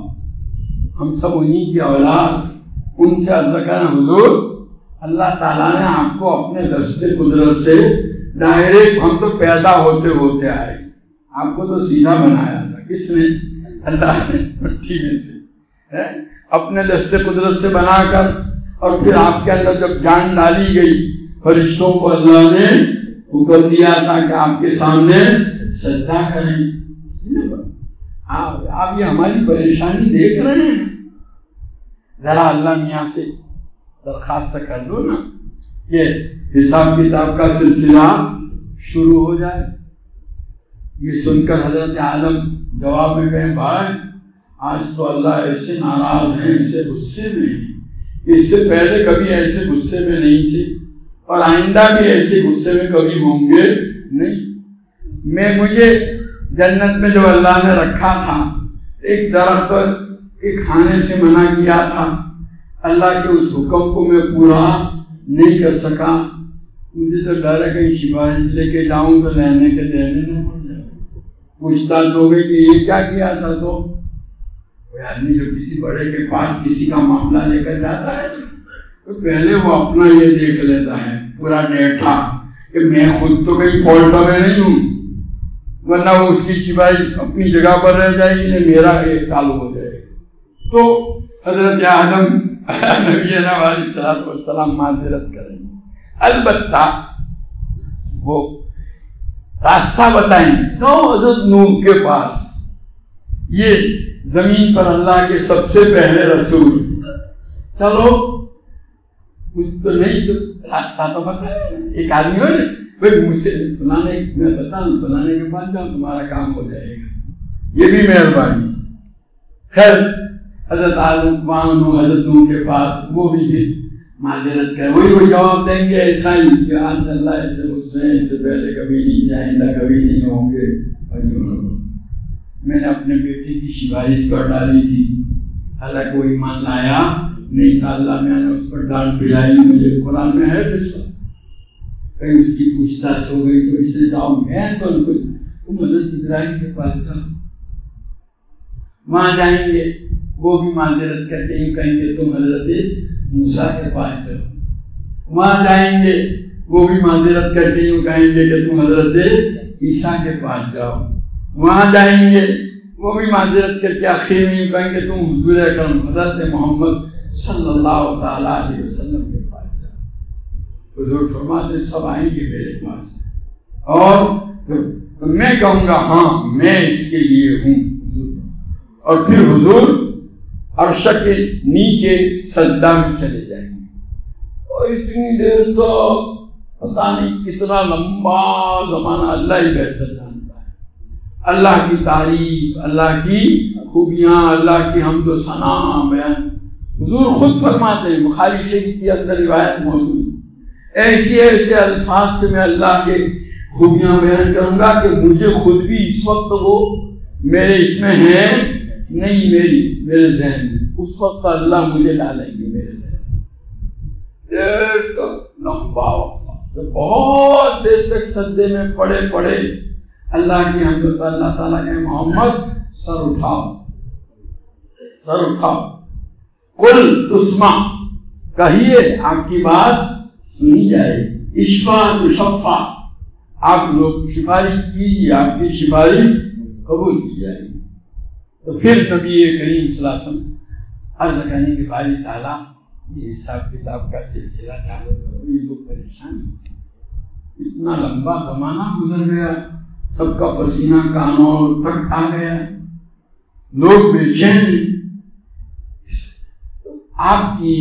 ہم سب انہی کی اولاد، ان سے عرض کریں حضور اللہ تعالیٰ نے آپ کو اپنے دست قدرت سے ڈائریکٹ، ہم تو پیدا ہوتے ہوتے آئے، آپ کو تو سیدھا بنایا تھا، کس نے؟ اللہ نے مٹی میں سے اپنے دست قدرت سے بنا کر، اور پھر آپ کے اندر جب جان ڈالی گئی، فرشتوں کو اللہ نے حکم دیا تھا کہ آپ کے سامنے سجدہ کریں۔ آپ یہ ہماری پریشانی دیکھ رہے ہیں، ذرا اللہ میاں سے درخواست کر دو نا کہ حساب کتاب کا سلسلہ شروع ہو جائے۔ یہ سن کر حضرت آدم جواب میں کہیں، بھائی آج تو اللہ ایسے ناراض ہیں، ایسے غصے میں ہیں، اس سے پہلے کبھی ایسے غصے میں نہیں تھے اور آئندہ بھی ایسے غصے میں کبھی ہوں گے نہیں۔ مجھے جنت میں جو اللہ نے رکھا تھا، ایک درخت کے کھانے سے منع کیا تھا، اللہ کے اس حکم کو میں پورا نہیں کر سکا، مجھے تو ڈر ہے کہیں سفارش لے کے جاؤں تو لینے کے دینے نہ پڑ جائے، پوچھ تاچھ ہو گئی کہ یہ کیا کیا تھا۔ تو کوئی آدمی جو کسی بڑے کے پاس کسی کا معاملہ لے کر جاتا ہے تو پہلے وہ اپنا یہ دیکھ لیتا ہے پورا ڈیٹا کہ میں خود تو کہیں فالٹ میں نہیں ہوں، ورنہ وہ اس کی سفارش اپنی جگہ پر رہ جائے گی، نہیں میرا یہ چالو ہو جائے گا۔ تو حضرت آدم نبی علیہ السلام معذرت کریں گے، البتہ وہ راستہ بتائیں تو حضرت نوح کے پاس، یہ زمین پر اللہ کے سب سے پہلے رسول، چلو کچھ تو نہیں تو راستہ تو بتائے، ایک آدمی ہو نا بھائی مجھ سے فلانے میں بتا دوں، فلانے کے پاس جاؤ تمہارا کام ہو جائے گا، یہ بھی مہربانی۔ خیر حضرت آدم حضرت نوح کے پاس، وہ بھی پھر معذرت کر، وہی وہ جواب دیں گے ایسا ہی کہ آج اللہ ایسے غصے ہیں، اس سے پہلے کبھی نہیں جائیں گا، کبھی نہیں ہوں گے۔ میں نے اپنے بیٹے کی سفارش کر ڈالی تھی، حالانکہ وہ ایمان لایا نہیں تھا، اللہ میں نے اس پر ڈانٹ پلائی، مجھے قرآن میں ہے قصہ، کہیں اس کی پوچھ تاچھ ہو گئی تو اس سے جاؤ، میں تو تم حضرت ابراہیم کے پاس جاؤ، وہاں جائیں گے وہ بھی معذرت کرتے ہیں، کہیں گے تم حضرت موسیٰ کے پاس جاؤ، وہاں جائیں گے وہ بھی معذرت کرتے ہیں، کہیں گے کہ تم حضرت عیسیٰ کے پاس جاؤ، وہاں جائیں گے وہ بھی معذرت کر کے آخر میں کہیں گے تم حضور اکرم حضرت محمد صلی اللہ تعالیٰ علیہ وسلم کے پاس جاؤ۔ حضور فرماتے سب آئیں گے میرے پاس، اور تو میں کہوں گا ہاں میں اس کے لیے ہوں، اور پھر حضور عرش کے نیچے سجدہ میں چلے جائیں گے، اور اتنی دیر تو پتہ نہیں کتنا لمبا زمانہ اللہ ہی بہتر جانتا ہے. اللہ کی تعریف، اللہ کی خوبیاں، اللہ کی حمد و ثنا بیان حضور خود فرماتے ہیں، بخاری شریف کے اندر روایت موجود، ایسے ایسے الفاظ سے میں اللہ کے خوبیاں بیان کروں گا کہ مجھے خود بھی اس وقت وہ میرے اس میں ہے نہیں، میرے ذہن میں اس وقت اللہ مجھے ڈالیں گے میرے ذہن میں. ایک لمبا وقفہ، بہت دیر تک سجدے میں پڑے اللہ کی حمد، اللہ تعالیٰ کہ محمد سر اٹھاؤ، قل تسمع، کہیے آپ کی بات سنی جائے گی، اشفع تشفع، آپ لوگ سفارش کیجیے، آپ کی سفارش قبول کی جائے گی. تو پھر نبی کریم صلی اللہ علیہ وسلم عرض کرنے کے باری تعالیٰ یہ حساب کتاب کا سلسلہ چالو کرو، یہ لوگ پریشان ہیں، اتنا لمبا زمانہ گزر گیا، سب کا پسینہ کانوں تک آ گیا، لوگ بے چین. آپ کی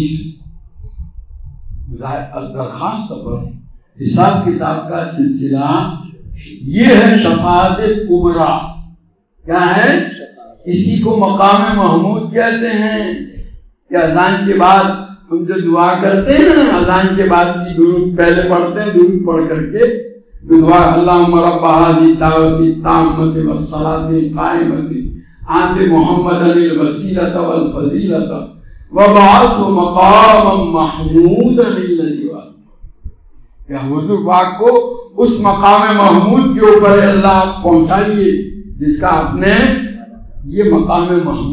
درخواست پر حساب کتاب کا سلسلہ یہ ہے شفاعت کبریٰ. کیا ہے؟ اسی کو مقام محمود کہتے ہیں کہ اذان کے بعد ہم جو دعا کرتے ہیں نا، اذان کے بعد کی درود پہلے پڑھتے ہیں، درود پڑھ کر کے دعا اللہم رب ھذی الدعوۃ التامۃ والصلاۃ القائمۃ آت محمدا الوسیلۃ والفضیلۃ وبعثہ مقاما محمودا الذی وعدہ، کہ حضور پاک کو اس مقام محمود کے اوپر اللہ پہنچائیے جس کا آپ نے، یہ مقام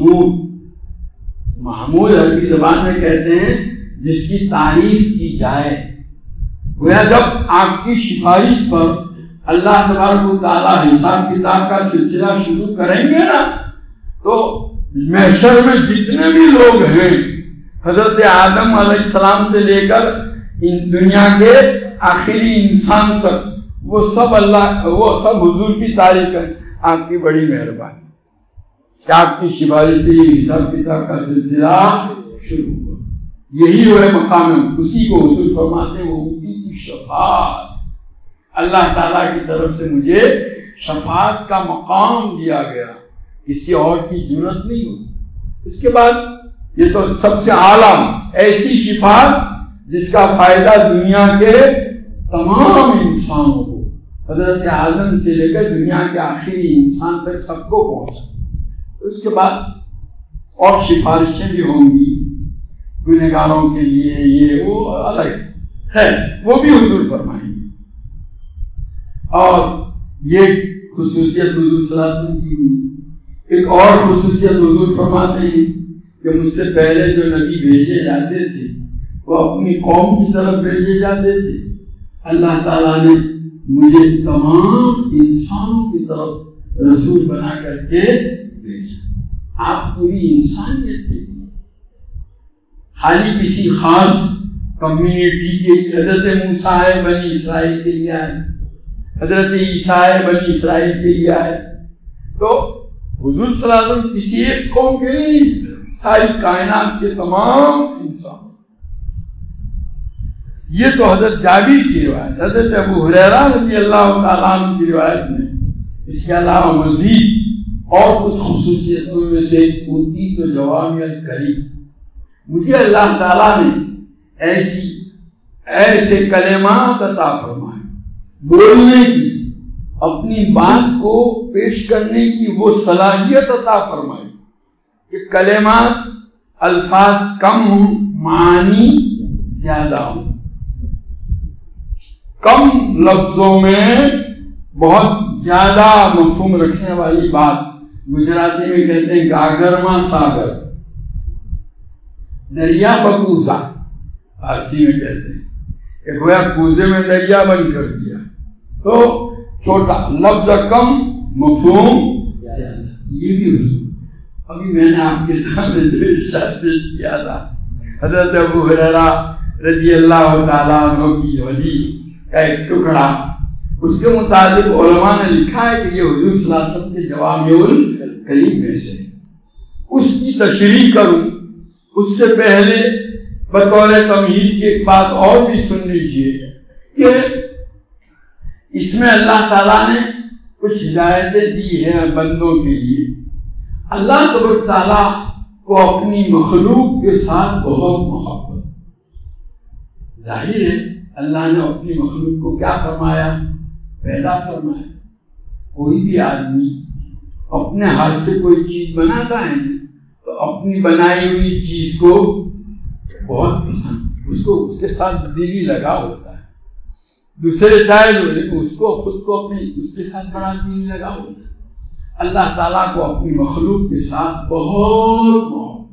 محمود عربی زبان میں کہتے ہیں جس کی تعریف کی جائے. گویا جب آپ کی سفارش پر اللہ تبارک و تعالیٰ حساب کتاب کا سلسلہ شروع کریں گے نا، تو محشر میں جتنے بھی لوگ ہیں حضرت آدم علیہ السلام سے لے کر ان دنیا کے آخری انسان تک وہ سب حضور کی تعریف کریں. آپ کی بڑی مہربانی کہ آپ کی سفارش سے حساب کتاب کا سلسلہ شروع ہوا. یہی جو ہے مقام ہے، اسی کو حضور فرماتے ہیں وہ اُوتی کی شفاعت، اللہ تعالیٰ کی طرف سے مجھے شفاعت کا مقام دیا گیا، کسی اور کی ضرورت نہیں ہوگی. اس کے بعد یہ تو سب سے اعلیٰ ایسی شفاعت جس کا فائدہ دنیا کے تمام انسانوں کو، حضرت آدم سے لے کر دنیا کے آخری انسان تک سب کو پہنچا. اس کے بعد اور سفارشیں بھی ہوں گی گنہگاروں کے لیے، یہ وہ الگ ہے، خیر وہ بھی حضور فرمائیں گے. اور یہ خصوصیت حضور صلی اللہ علیہ وسلم کی ہوئی. ایک اور خصوصیت حضور فرماتے ہیں کہ مجھ سے پہلے جو نبی بھیجے جاتے تھے وہ اپنی قوم کی طرف بھیجے جاتے تھے، اللہ تعالیٰ نے مجھے تمام انسانوں کی طرف رسول بنا کر کے بھیجا. آپ پوری انسانیت کے لیے، خالی کسی خاص کمیونٹی کے لیے. حضرت موسیٰ ہے بنی اسرائیل کے لیے آئے، حضرت عیسیٰ ہے بنی اسرائیل کے لیے آئے. تو حضور صلی اللہ علیہ وسلم کسی ایک قوم کے لیے، ساری کائنات کے تمام انسان. یہ تو حضرت جابر کی روایت، حضرت ابو ہریرہ رضی اللہ تعالیٰ عنہ کی روایت میں. اس کے علاوہ مزید اور کچھ خصوصیتوں میں سے ہوتی تو جوامع الکلم، مجھے اللہ تعالیٰ نے ایسے کلمات عطا فرمائے، بولنے کی، اپنی بات کو پیش کرنے کی وہ صلاحیت عطا فرمائی کہ کلمات، الفاظ کم ہوں، معانی زیادہ ہوں. کم لفظوں میں بہت زیادہ مفہوم رکھنے والی بات. گجراتی میں کہتے ہیں گاگر ماں ساگر، دریا بکوزا فارسی میں کہتے ہیں کہ گویا کوزے میں دریا بند کر دیا. تو چھوٹا لفظ کم، مفہوم زیادہ. یہ بھی حضور ابھی میں نے آپ کے سامنے جو ارشاد پیش کیا تھا حضرت ابو ہریرہ رضی اللہ تعالیٰ عنہ کی حدیث کا ایک ٹکڑا، اس کے مطابق علماء نے لکھا ہے کہ یہ حضور صلی اللہ علیہ وسلم کے جوامع الکلم میں سے. اس کی تشریح کروں اس سے پہلے بطور تمہید کی ایک بات اور بھی سن لیجئے کہ اس میں اللہ تعالیٰ نے کچھ ہدایتیں دی ہیں بندوں کے لیے۔ اللہ تبارک تعالیٰ کو اپنی مخلوق کے ساتھ بہت محبت۔ ظاہر ہے اللہ نے اپنی مخلوق کو کیا فرمایا؟ پیدا فرمایا۔ کوئی بھی آدمی اپنے ہاتھ سے کوئی چیز بناتا ہے تو اپنی بنائی ہوئی چیز کو بہت پسند، اس کو اس کے ساتھ دلی لگا ہوتا ہے۔ دوسرے چاہے لیکن اس کو خود کو اپنی اس کے ساتھ بڑا دلی لگا ہوتا ہے۔ اللہ تعالیٰ کو اپنی مخلوق کے ساتھ بہت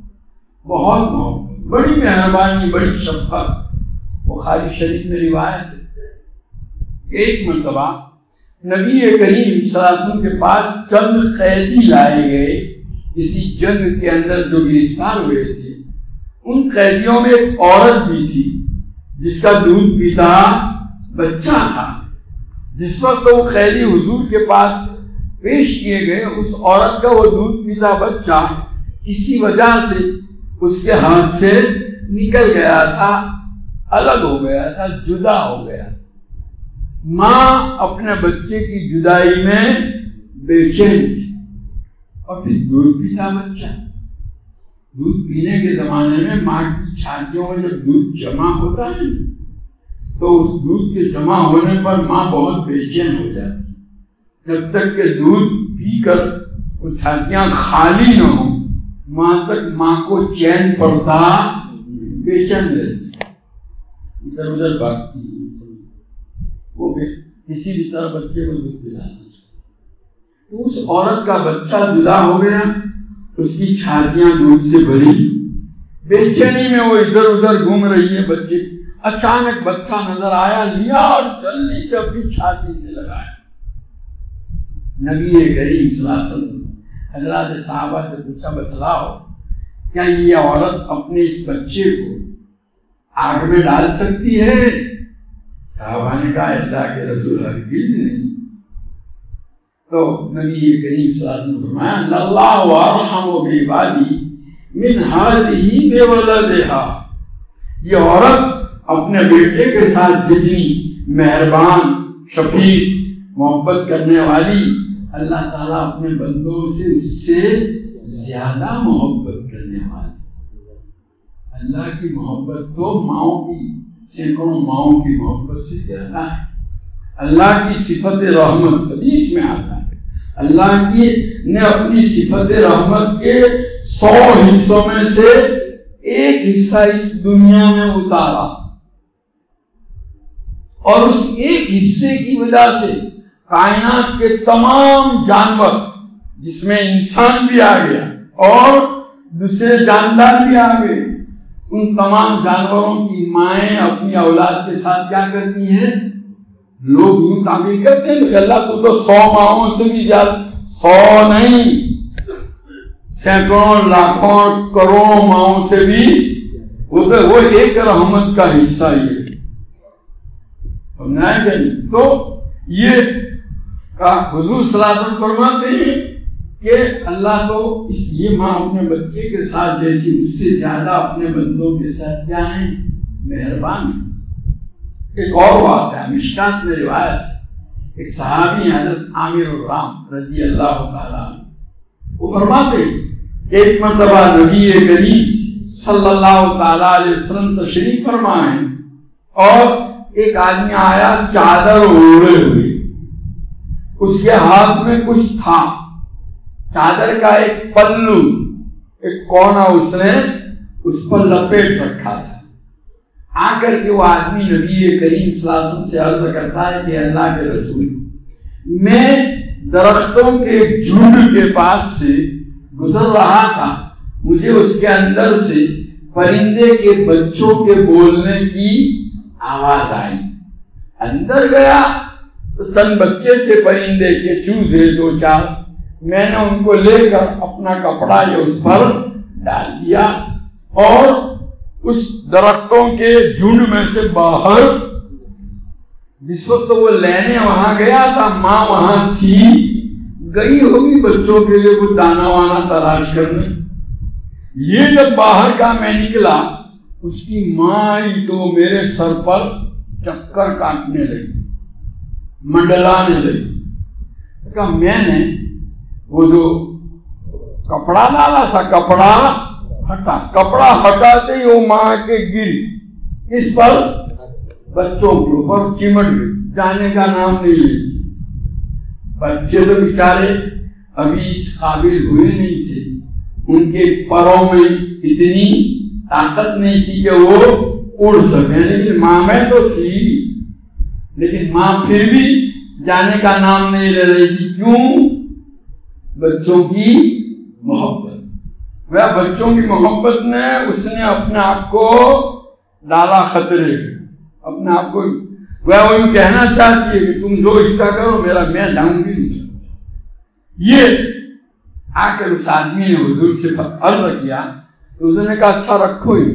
محبت، بڑی مہربانی، بڑی شفقت۔ بخاری شریف میں روایت ہے، ایک مرتبہ نبی کریم صلی اللہ علیہ وسلم کے پاس چند قیدی لائے گئے اسی جنگ کے اندر جو گرفتار ہوئے تھے۔ ان قیدیوں میں ایک عورت بھی تھی جس کا دودھ پیتا بچہ تھا۔ جس وقت وہ قیدی حضور کے پاس پیش کیے گئے، اس عورت کا وہ دودھ پیتا بچہ کسی وجہ سے اس کے ہاتھ سے نکل گیا تھا، الگ ہو گیا تھا، جدا ہو گیا تھا۔ ماں اپنے بچے کی جدائی میں بے چین تھی، اور پھر دودھ پیتا بچہ۔ دودھ پینے کے زمانے میں ماں کی چھاتیوں میں جب دودھ جمع ہوتا ہے تو اس دودھ کے جمع ہونے پر ماں بہت بے چین ہو جاتی، جب تک کہ دودھ پی کر وہ چھاتیاں خالی نہ ہوں وہاں تک ماں کو چین پڑتا، بے چین رہتی، ادھر ادھر بھاگتی، وہ کسی بھی طرح بچے کو دودھ پلانا چاہیے۔ تو اس عورت کا بچہ جدا ہو گیا، اس کی چھاتیاں دودھ سے بھری، بے چینی میں وہ ادھر ادھر گھوم رہی ہے بچے۔ اچانک بچہ نظر آیا، لیا اور جلدی سے اپنی چھاتی سے لگایا۔ نبی کریم صلی اللہ علیہ وسلم حضرات صحابہ سے پوچھا، بتلاؤ کیا یہ عورت اپنے اس بچے کو آگ میں ڈال سکتی ہے؟ صحابہ نے کہا اللہ کے رسول ہرگز نہیں۔ تو نبی کریم صلی اللہ علیہ وسلم فرمایا، اللہ ارحم بعبادی من هذه بولدها، یہ عورت اپنے بیٹے کے ساتھ جتنی مہربان، شفیق، محبت کرنے والی، اللہ تعالیٰ اپنے بندوں سے اس سے زیادہ محبت کرنے والی۔ اللہ کی محبت تو ماؤں کی، سینکڑوں ماؤں کی محبت سے زیادہ ہے۔ اللہ کی صفت رحمت حدیث میں آتا ہے، اللہ کی نے اپنی صفت رحمت کے 100 حصوں میں سے ایک حصہ اس دنیا میں اتارا، اور اس ایک حصے کی وجہ سے کائنات کے تمام جانور، جس میں انسان بھی آ گیا اور دوسرے جاندار بھی آ گئے، ان تمام جانوروں کی مائیں اپنی اولاد کے ساتھ کیا کرتی ہیں؟ لوگ یوں تعبیر کرتے ہیں کہ اللہ تو 100 ماؤں سے بھی زیادہ، 100 نہیں، سینکڑوں، لاکھوں، کروڑوں ماؤں سے بھی وہ ایک رحمت کا حصہ یہ سمجھائے گا نہیں۔ تو یہ حضور صلی اللہ علیہ وسلم فرماتے ہیں کہ اللہ تو اس لیے ماں اپنے بچے کے ساتھ جیسی اس سے زیادہ اپنے بندوں کے ساتھ کیا ہے؟ مہربان ہے۔ ایک اور واقعہ مشکات میں روایت ہے، ایک صحابی حضرت عامر الرام رضی اللہ تعالیٰ عنہ، وہ فرماتے ہیں کہ ایک مرتبہ نبی کریم صلی اللہ تعالیٰ علیہ وسلم تشریف فرمائے اور ایک آدمی آیا چادر اوڑے ہوئے، اس کے ہاتھ میں کچھ تھا، چادر کا ایک پلو، ایک کونا اس نے اس پر لپیٹ رکھا تھا۔ آ کر کے وہ آدمی نبی کریم صلی اللہ علیہ وسلم سے عرض کرتا ہے کہ اللہ کے رسول، میں درختوں کے جھنڈ کے پاس سے گزر رہا تھا، مجھے اس کے اندر سے پرندے کے بچوں کے بولنے کی آواز آئی، اندر گیا تو چند بچے تھے پرندے کے، چوزے 2-4، میں نے ان کو لے کر اپنا کپڑا یہ اس پر ڈال دیا، اور اس درختوں کے جھنڈ میں سے باہر، جس وقت وہ لینے وہاں گیا تھا ماں وہاں تھی، گئی ہوگی بچوں کے لیے کچھ دانا وانا تلاش کرنے۔ یہ جب باہر کا میں نکلا، اس کی ماں ہی تو میرے سر پر چکر کاٹنے لگی، منڈلانے لگی۔ کہا میں نے وہ جو کپڑا ڈالا تھا کپڑا کپڑا ہٹاتے ہی وہ ماں کے گری، اس پر بچوں کے اوپر چمٹ گئی، جانے کا نام نہیں لیتی۔ بچے تو بیچارے ابھی اس قابل ہوئے نہیں تھے، ان کے پروں میں اتنی طاقت نہیں تھی کہ وہ اڑ سکیں، لیکن ماں میں تو تھی، لیکن ماں پھر بھی جانے کا نام نہیں لے رہی تھی۔ کیوں؟ بچوں کی محبت۔ وہ بچوں کی محبت نے اس نے اپنے آپ کو ڈالا خطرے میں، اپنے آپ کو وہ کہنا چاہتی ہے کہ تم جو اس کا کرو میں جاؤں گی نہیں۔ یہ آ کر اس آدمی نے حضور سے عرض کیا، تو حضور نے کہا اچھا رکھو ہی۔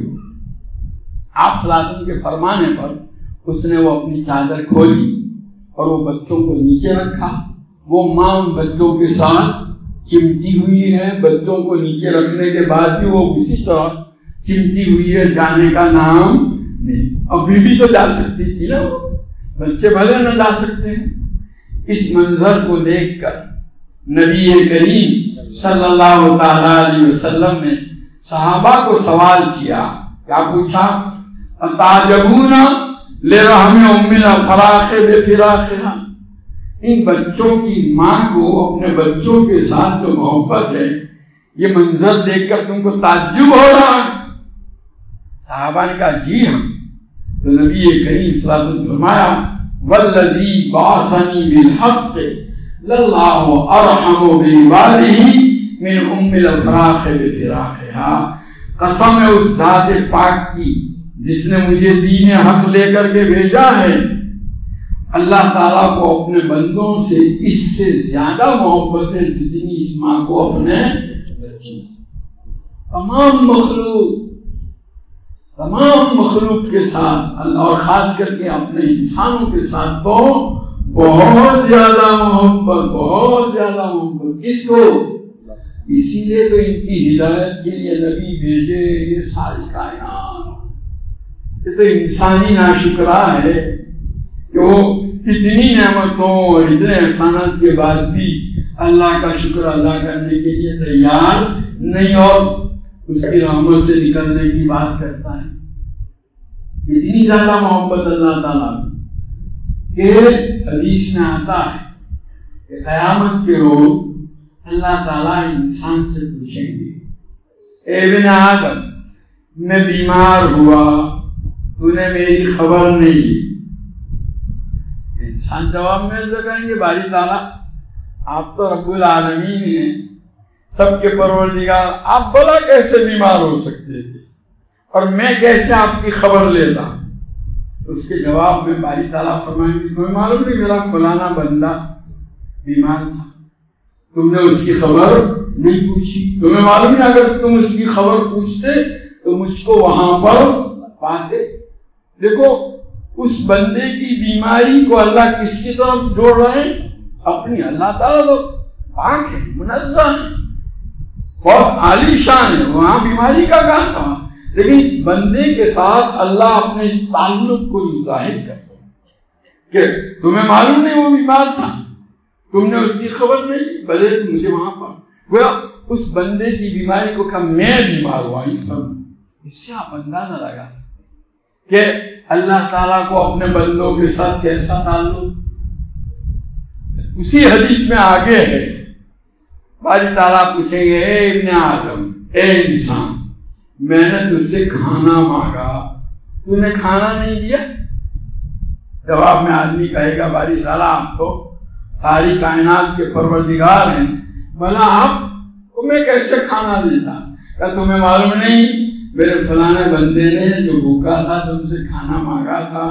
آپ صلی اللہ علیہ وسلم کے فرمانے پر اس نے وہ اپنی چادر کھولی اور وہ بچوں کو نیچے رکھا۔ وہ ماں ان بچوں کے ساتھ چمٹی ہوئی ہے، بچوں کو نیچے رکھنے کے بعد بھی وہ اسی طرح چمٹی ہوئی ہے، جانے کا نام نہیں۔ ابھی بھی تو جا سکتی تھی نا، وہ بچے بھلے نہ جا سکتے ہیں۔ اس منظر کو دیکھ کر نبی کریم صلی اللہ تعالی علیہ وسلم نے صحابہ کو سوال کیا، کیا پوچھا؟ اتعجبون لرحم ام الافراخ بفراخها، ان بچوں کی ماں کو اپنے بچوں کے ساتھ جو محبت ہے، یہ منظر دیکھ کر تم کو تعجب ہو رہا ہے؟ صحابہ نے کہا جی ہاں۔ تو نبی کریم صلی اللہ علیہ وسلم فرمایا والذی بعثنی بالحق للہ ارحم بعبادہ من ام الافراخ بفراخها، قسم ہے اس ذات پاک کی جس نے مجھے دین حق لے کر کے بھیجا ہے، اللہ تعالیٰ کو اپنے بندوں سے اس سے زیادہ محبت ہے جتنی اس ماں کو اپنے بچوں سے۔ تمام مخلوق کے ساتھ اللہ، اور خاص کر کے اپنے انسانوں کے ساتھ تو بہت زیادہ محبت، بہت زیادہ محبت۔ کس کو؟ اسی لیے تو ان کی ہدایت کے لیے نبی بھیجے، یہ ساری کائنات۔ یہ تو انسانی ناشکرا ہے کہ وہ اتنی نعمتوں اور اتنے احسانات کے بعد بھی اللہ کا شکر ادا کرنے کے لیے تیار نہیں اور اس کی رحمت سے نکلنے کی بات کرتا ہے۔ اتنی زیادہ محبت اللہ تعالیٰ کہ حدیث میں آتا ہے کہ قیامت کے روز اللہ تعالیٰ انسان سے پوچھیں گے، اے ابن آدم، میں بیمار ہوا، تو نے میری خبر نہیں لی۔ انسان جواب میں کہیں گے باری تعالیٰ آپ تو رب العالمین ہیں، سب کے پروردگار، آپ بھلا کیسے بیمار ہو سکتے تھے اور میں کیسے آپ کی خبر لیتا؟ اس کے جواب میں باری تعالیٰ فرمائیں گے تمہیں معلوم نہیں میرا فلانا بندہ بیمار تھا، تم نے اس کی خبر نہیں پوچھی؟ تمہیں معلوم نہیں اگر تم اس کی خبر پوچھتے تو مجھ کو وہاں پر پاتے۔ دیکھو اس بندے کی بیماری کو اللہ کس کی طرف جوڑ رہے ہیں؟ اپنی۔ اللہ تعالیٰ تو پاک ہے، منزہ ہے، بہت عالی شان ہے، وہاں بیماری کا کہاں سوال، لیکن اس بندے کے ساتھ اللہ اپنے اس تعلق کو ظاہر کرتا ہے کہ تمہیں معلوم نہیں وہ بیمار تھا، تم نے اس کی خبر نہیں لی، بھلے مجھے وہاں پر وہ اس بندے کی بیماری کو کہا میں بیمار ہوا۔ اس سے آپ اندازہ لگا سکتے کہ اللہ تعالیٰ کو اپنے بندوں کے ساتھ کیسا تعلق۔ اسی حدیث میں آگے ہے، باری تعالیٰ پوچھیں گے اے ابن آدم، اے انسان، میں نے تجھ سے کھانا مانگا، تو نے کھانا نہیں دیا؟ جواب میں آدمی کہے گا باری تعالیٰ آپ تو ساری کائنات کے پروردگار ہیں، بھلا آپ کو میں کیسے کھانا دیتا؟ کہ تمہیں معلوم نہیں میرے فلانے بندے نے جو بھوکا تھا تم سے کھانا مانگا تھا،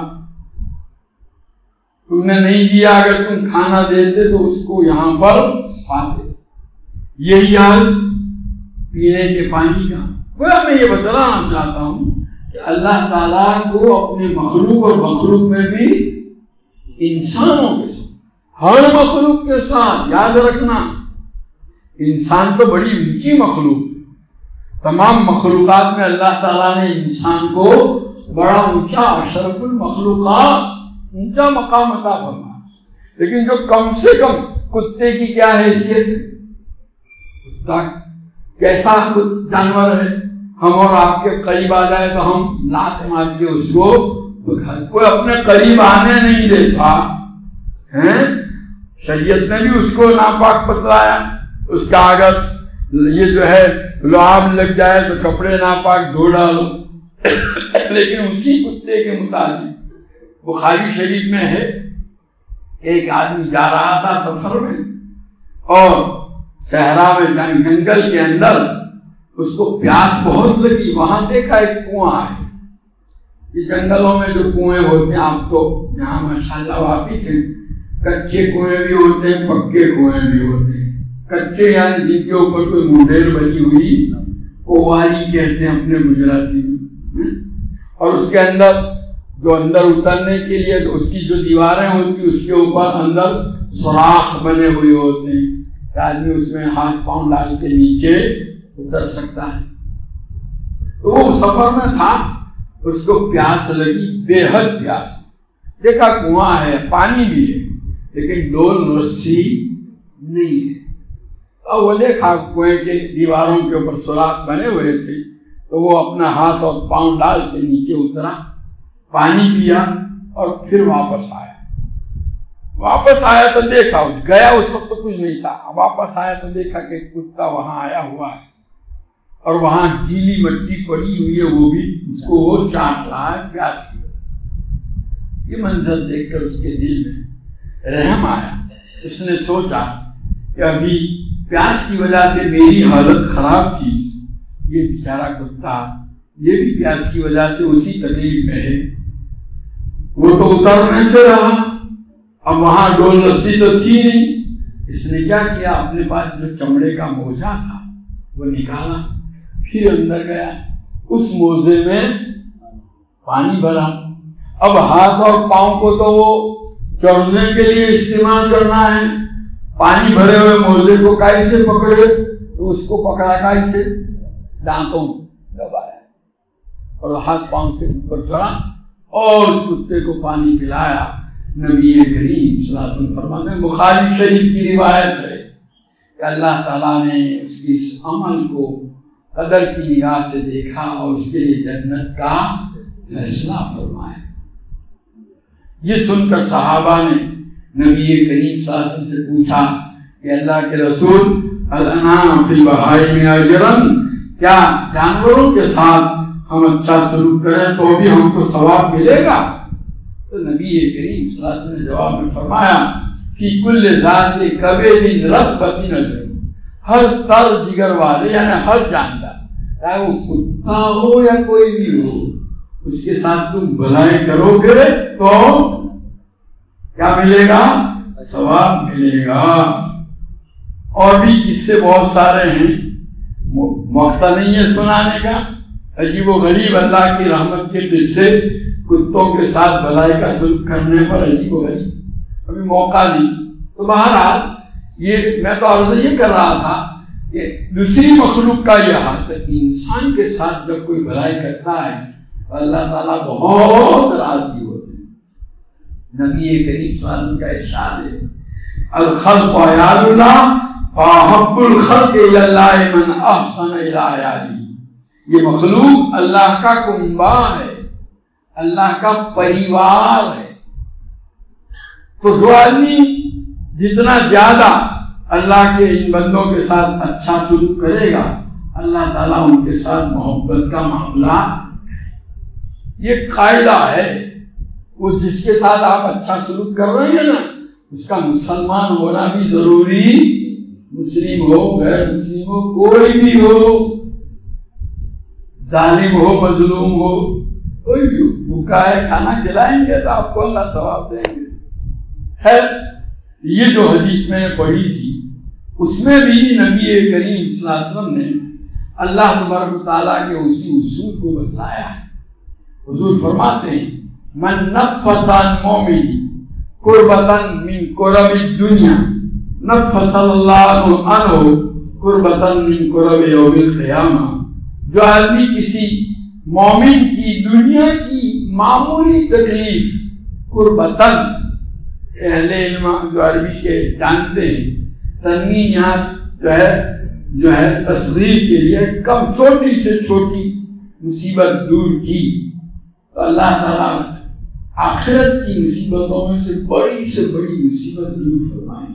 تم نے نہیں دیا، اگر تم کھانا دیتے تو اس کو یہاں پر پاتے۔ یہی حال پینے کے پانی کا۔ میں یہ بتلانا چاہتا ہوں کہ اللہ تعالیٰ کو اپنے مخلوق اور مخلوق میں بھی انسانوں کے ساتھ، ہر مخلوق کے ساتھ، یاد رکھنا انسان تو بڑی اونچی مخلوق، تمام مخلوقات میں اللہ تعالیٰ نے انسان کو بڑا اونچا اشرف المخلوقات اونچا مقام عطا فرما. لیکن جو کم سے کم کتے کی کیا حیثیت ہے؟ کتا کیسا جانور ہے؟ ہم اور آپ کے قریب آ جائے تو ہم لات مار کے اس کو کوئی اپنے قریب آنے نہیں دیتا ہے. شریعت نے بھی اس کو ناپاک بتلایا. اس کا اگر یہ جو ہے لعاب لگ جائے تو کپڑے ناپاک دھو ڈالو. لیکن اسی کتے کے مطابق بخاری شریف میں ہے ایک آدمی جا رہا تھا سفر میں اور صحرا میں جنگل کے اندر اس کو پیاس بہت لگی. وہاں دیکھا ایک کنواں ہے. یہ جنگلوں میں جو کنویں ہوتے ہیں آپ تو یہاں ماشاءاللہ واقف ہیں, کچے کنویں بھی ہوتے ہیں پکے کنویں بھی ہوتے ہیں. کچے یعنی جن کے اوپر کوئی مڈیر بنی ہوئی کوواری کہتے ہیں اپنے گجراتی میں, اور اس کے اندر جو اندر اترنے کے لیے اس کی جو دیواریں ہوتی اس کے اوپر اندر سوراخ بنے ہوئے ہوتے ہیں کہ آدمی اس میں ہاتھ پاؤں ڈال کے نیچے اتر سکتا ہے. تو وہ سفر میں تھا, اس کو پیاس لگی, بے حد پیاس. دیکھا کنواں ہے, پانی بھی ہے, لیکن ڈول رسی نہیں ہے. اور وہ دیکھا کنویں کے دیواروں کے اوپر سوراخ بنے ہوئے تھے, تو وہ اپنا ہاتھ اور پاؤں ڈال کے نیچے اترا, پانی پیا اور پھر واپس آیا. واپس آیا تو دیکھا, گیا اس وقت تو کچھ نہیں تھا, واپس آیا تو دیکھا کہ کتا وہاں آیا ہوا ہے اور وہاں گیلی مٹی پڑی ہوئی ہے, وہ بھی اس کو وہ چاٹ رہا ہے پیاس کی وجہ. یہ منظر دیکھ کر اس کے دل میں رحم آیا. اس نے سوچا کہ ابھی پیاس کی وجہ سے میری حالت خراب تھی, یہ بیچارہ کتا یہ بھی پیاس کی وجہ سے اسی تکلیف میں ہے. وہ تو اترنے سے رہا, اب وہاں ڈول رسی تو تھی نہیں. اس نے کیا کیا, اپنے پاس جو چمڑے کا موزہ تھا وہ نکالا, پھر اندر گیا, اس موزے میں پانی بھرا. اب ہاتھ اور پاؤں کو تو وہ چڑھنے کے لیے استعمال کرنا ہے, پانی بھرے ہوئے موزے کو کائی سے پکڑے, تو اس کو پکڑا کائی سے, دانتوں دبایا اور ہاتھ پاؤں سے اوپر چڑھا اور اس کتے کو پانی پلایا. نبی کریم صلی اللہ علیہ وسلم فرماتے ہیں, بخاری شریف کی روایت ہے کہ اللہ تعالیٰ نے اس کی اس عمل کو قدر کی نگاہ سے دیکھا اور اس کے لیے جنت کا فیصلہ فرمایا. یہ سن کر صحابہ نے نبی کریم صلی اللہ علیہ وسلم سے پوچھا کہ اللہ کے رسول, الانعام فی البہائم اجرا, کیا جانوروں کے ساتھ ہم اچھا سلوک کریں تو بھی ہم کو ثواب ملے گا؟ تو نبی کریم صلی اللہ علیہ وسلم نے جواب میں فرمایا, فی کل ذات کبد رطبۃ نظر, ہر تر جگر والے یعنی ہر جاندار, چاہے وہ کتا ہو یا کوئی بھی ہو, اس کے ساتھ تم بھلائی کرو گے تو کیا ملے گا؟ ثواب ملے گا. اور بھی قصے بہت سارے ہیں, موقع نہیں ہے سنانے کا. عجیب و غریب اللہ کی رحمت کے قصے, کتوں کے ساتھ بھلائی کا سلوک کرنے پر عجیب و غریب, ابھی موقع نہیں. تو بہرحال یہ میں تو عرض یہ کر رہا تھا کہ دوسری مخلوق کا یہ حال ہے, انسان کے ساتھ جب کوئی بھلائی کرتا ہے تو اللہ تعالیٰ بہت راضی ہوتے ہیں. نبی کریم صلی اللہ علیہ وسلم کا ارشاد ہے, الخلق عیال اللہ فاحب الخلق الی اللہ من احسن الی عیالی. یہ مخلوق اللہ کا کنبہ ہے, اللہ کا پریوار ہے. تو جو آدمی جتنا زیادہ اللہ کے ان بندوں کے ساتھ اچھا سلوک کرے گا, اللہ تعالیٰ ان کے ساتھ محبت کا معاملہ کرے. یہ قاعدہ ہے. وہ جس کے ساتھ آپ اچھا سلوک کر رہے ہیں نا, اس کا مسلمان ہونا بھی ضروری, مسلم ہو غیر مسلم ہو کوئی بھی ہو, ظالم ہو مظلوم ہو کوئی بھی ہو, بھوکا ہے کھانا کھلائیں گے تو آپ کو اللہ ثواب دیں گے. خیر, یہ جو حدیث میں نے پڑھی تھی اس میں بھی نبی کریم صلی اللہ علیہ وسلم نے اللہ تبارک و تعالیٰ کے اسی اصول کو بتلایا ہے. حضور فرماتے ہیں, من نفس عن مومن قربتاً من قرب الدنیا نفس اللہ عنہ قربتاً من قرب یوم القیامہ. جو آدمی کسی مومن کی دنیا کی معمولی تکلیف قربتاً، اہل علم جو عربی کے جانتے ہیں تنوین یہاں جو ہے تصغیر کے لیے کم چھوٹی سے چھوٹی مصیبت دور کی تو اللہ تعالیٰ آخرت کی مصیبتوں میں سے بڑی مصیبت دور فرمائیں۔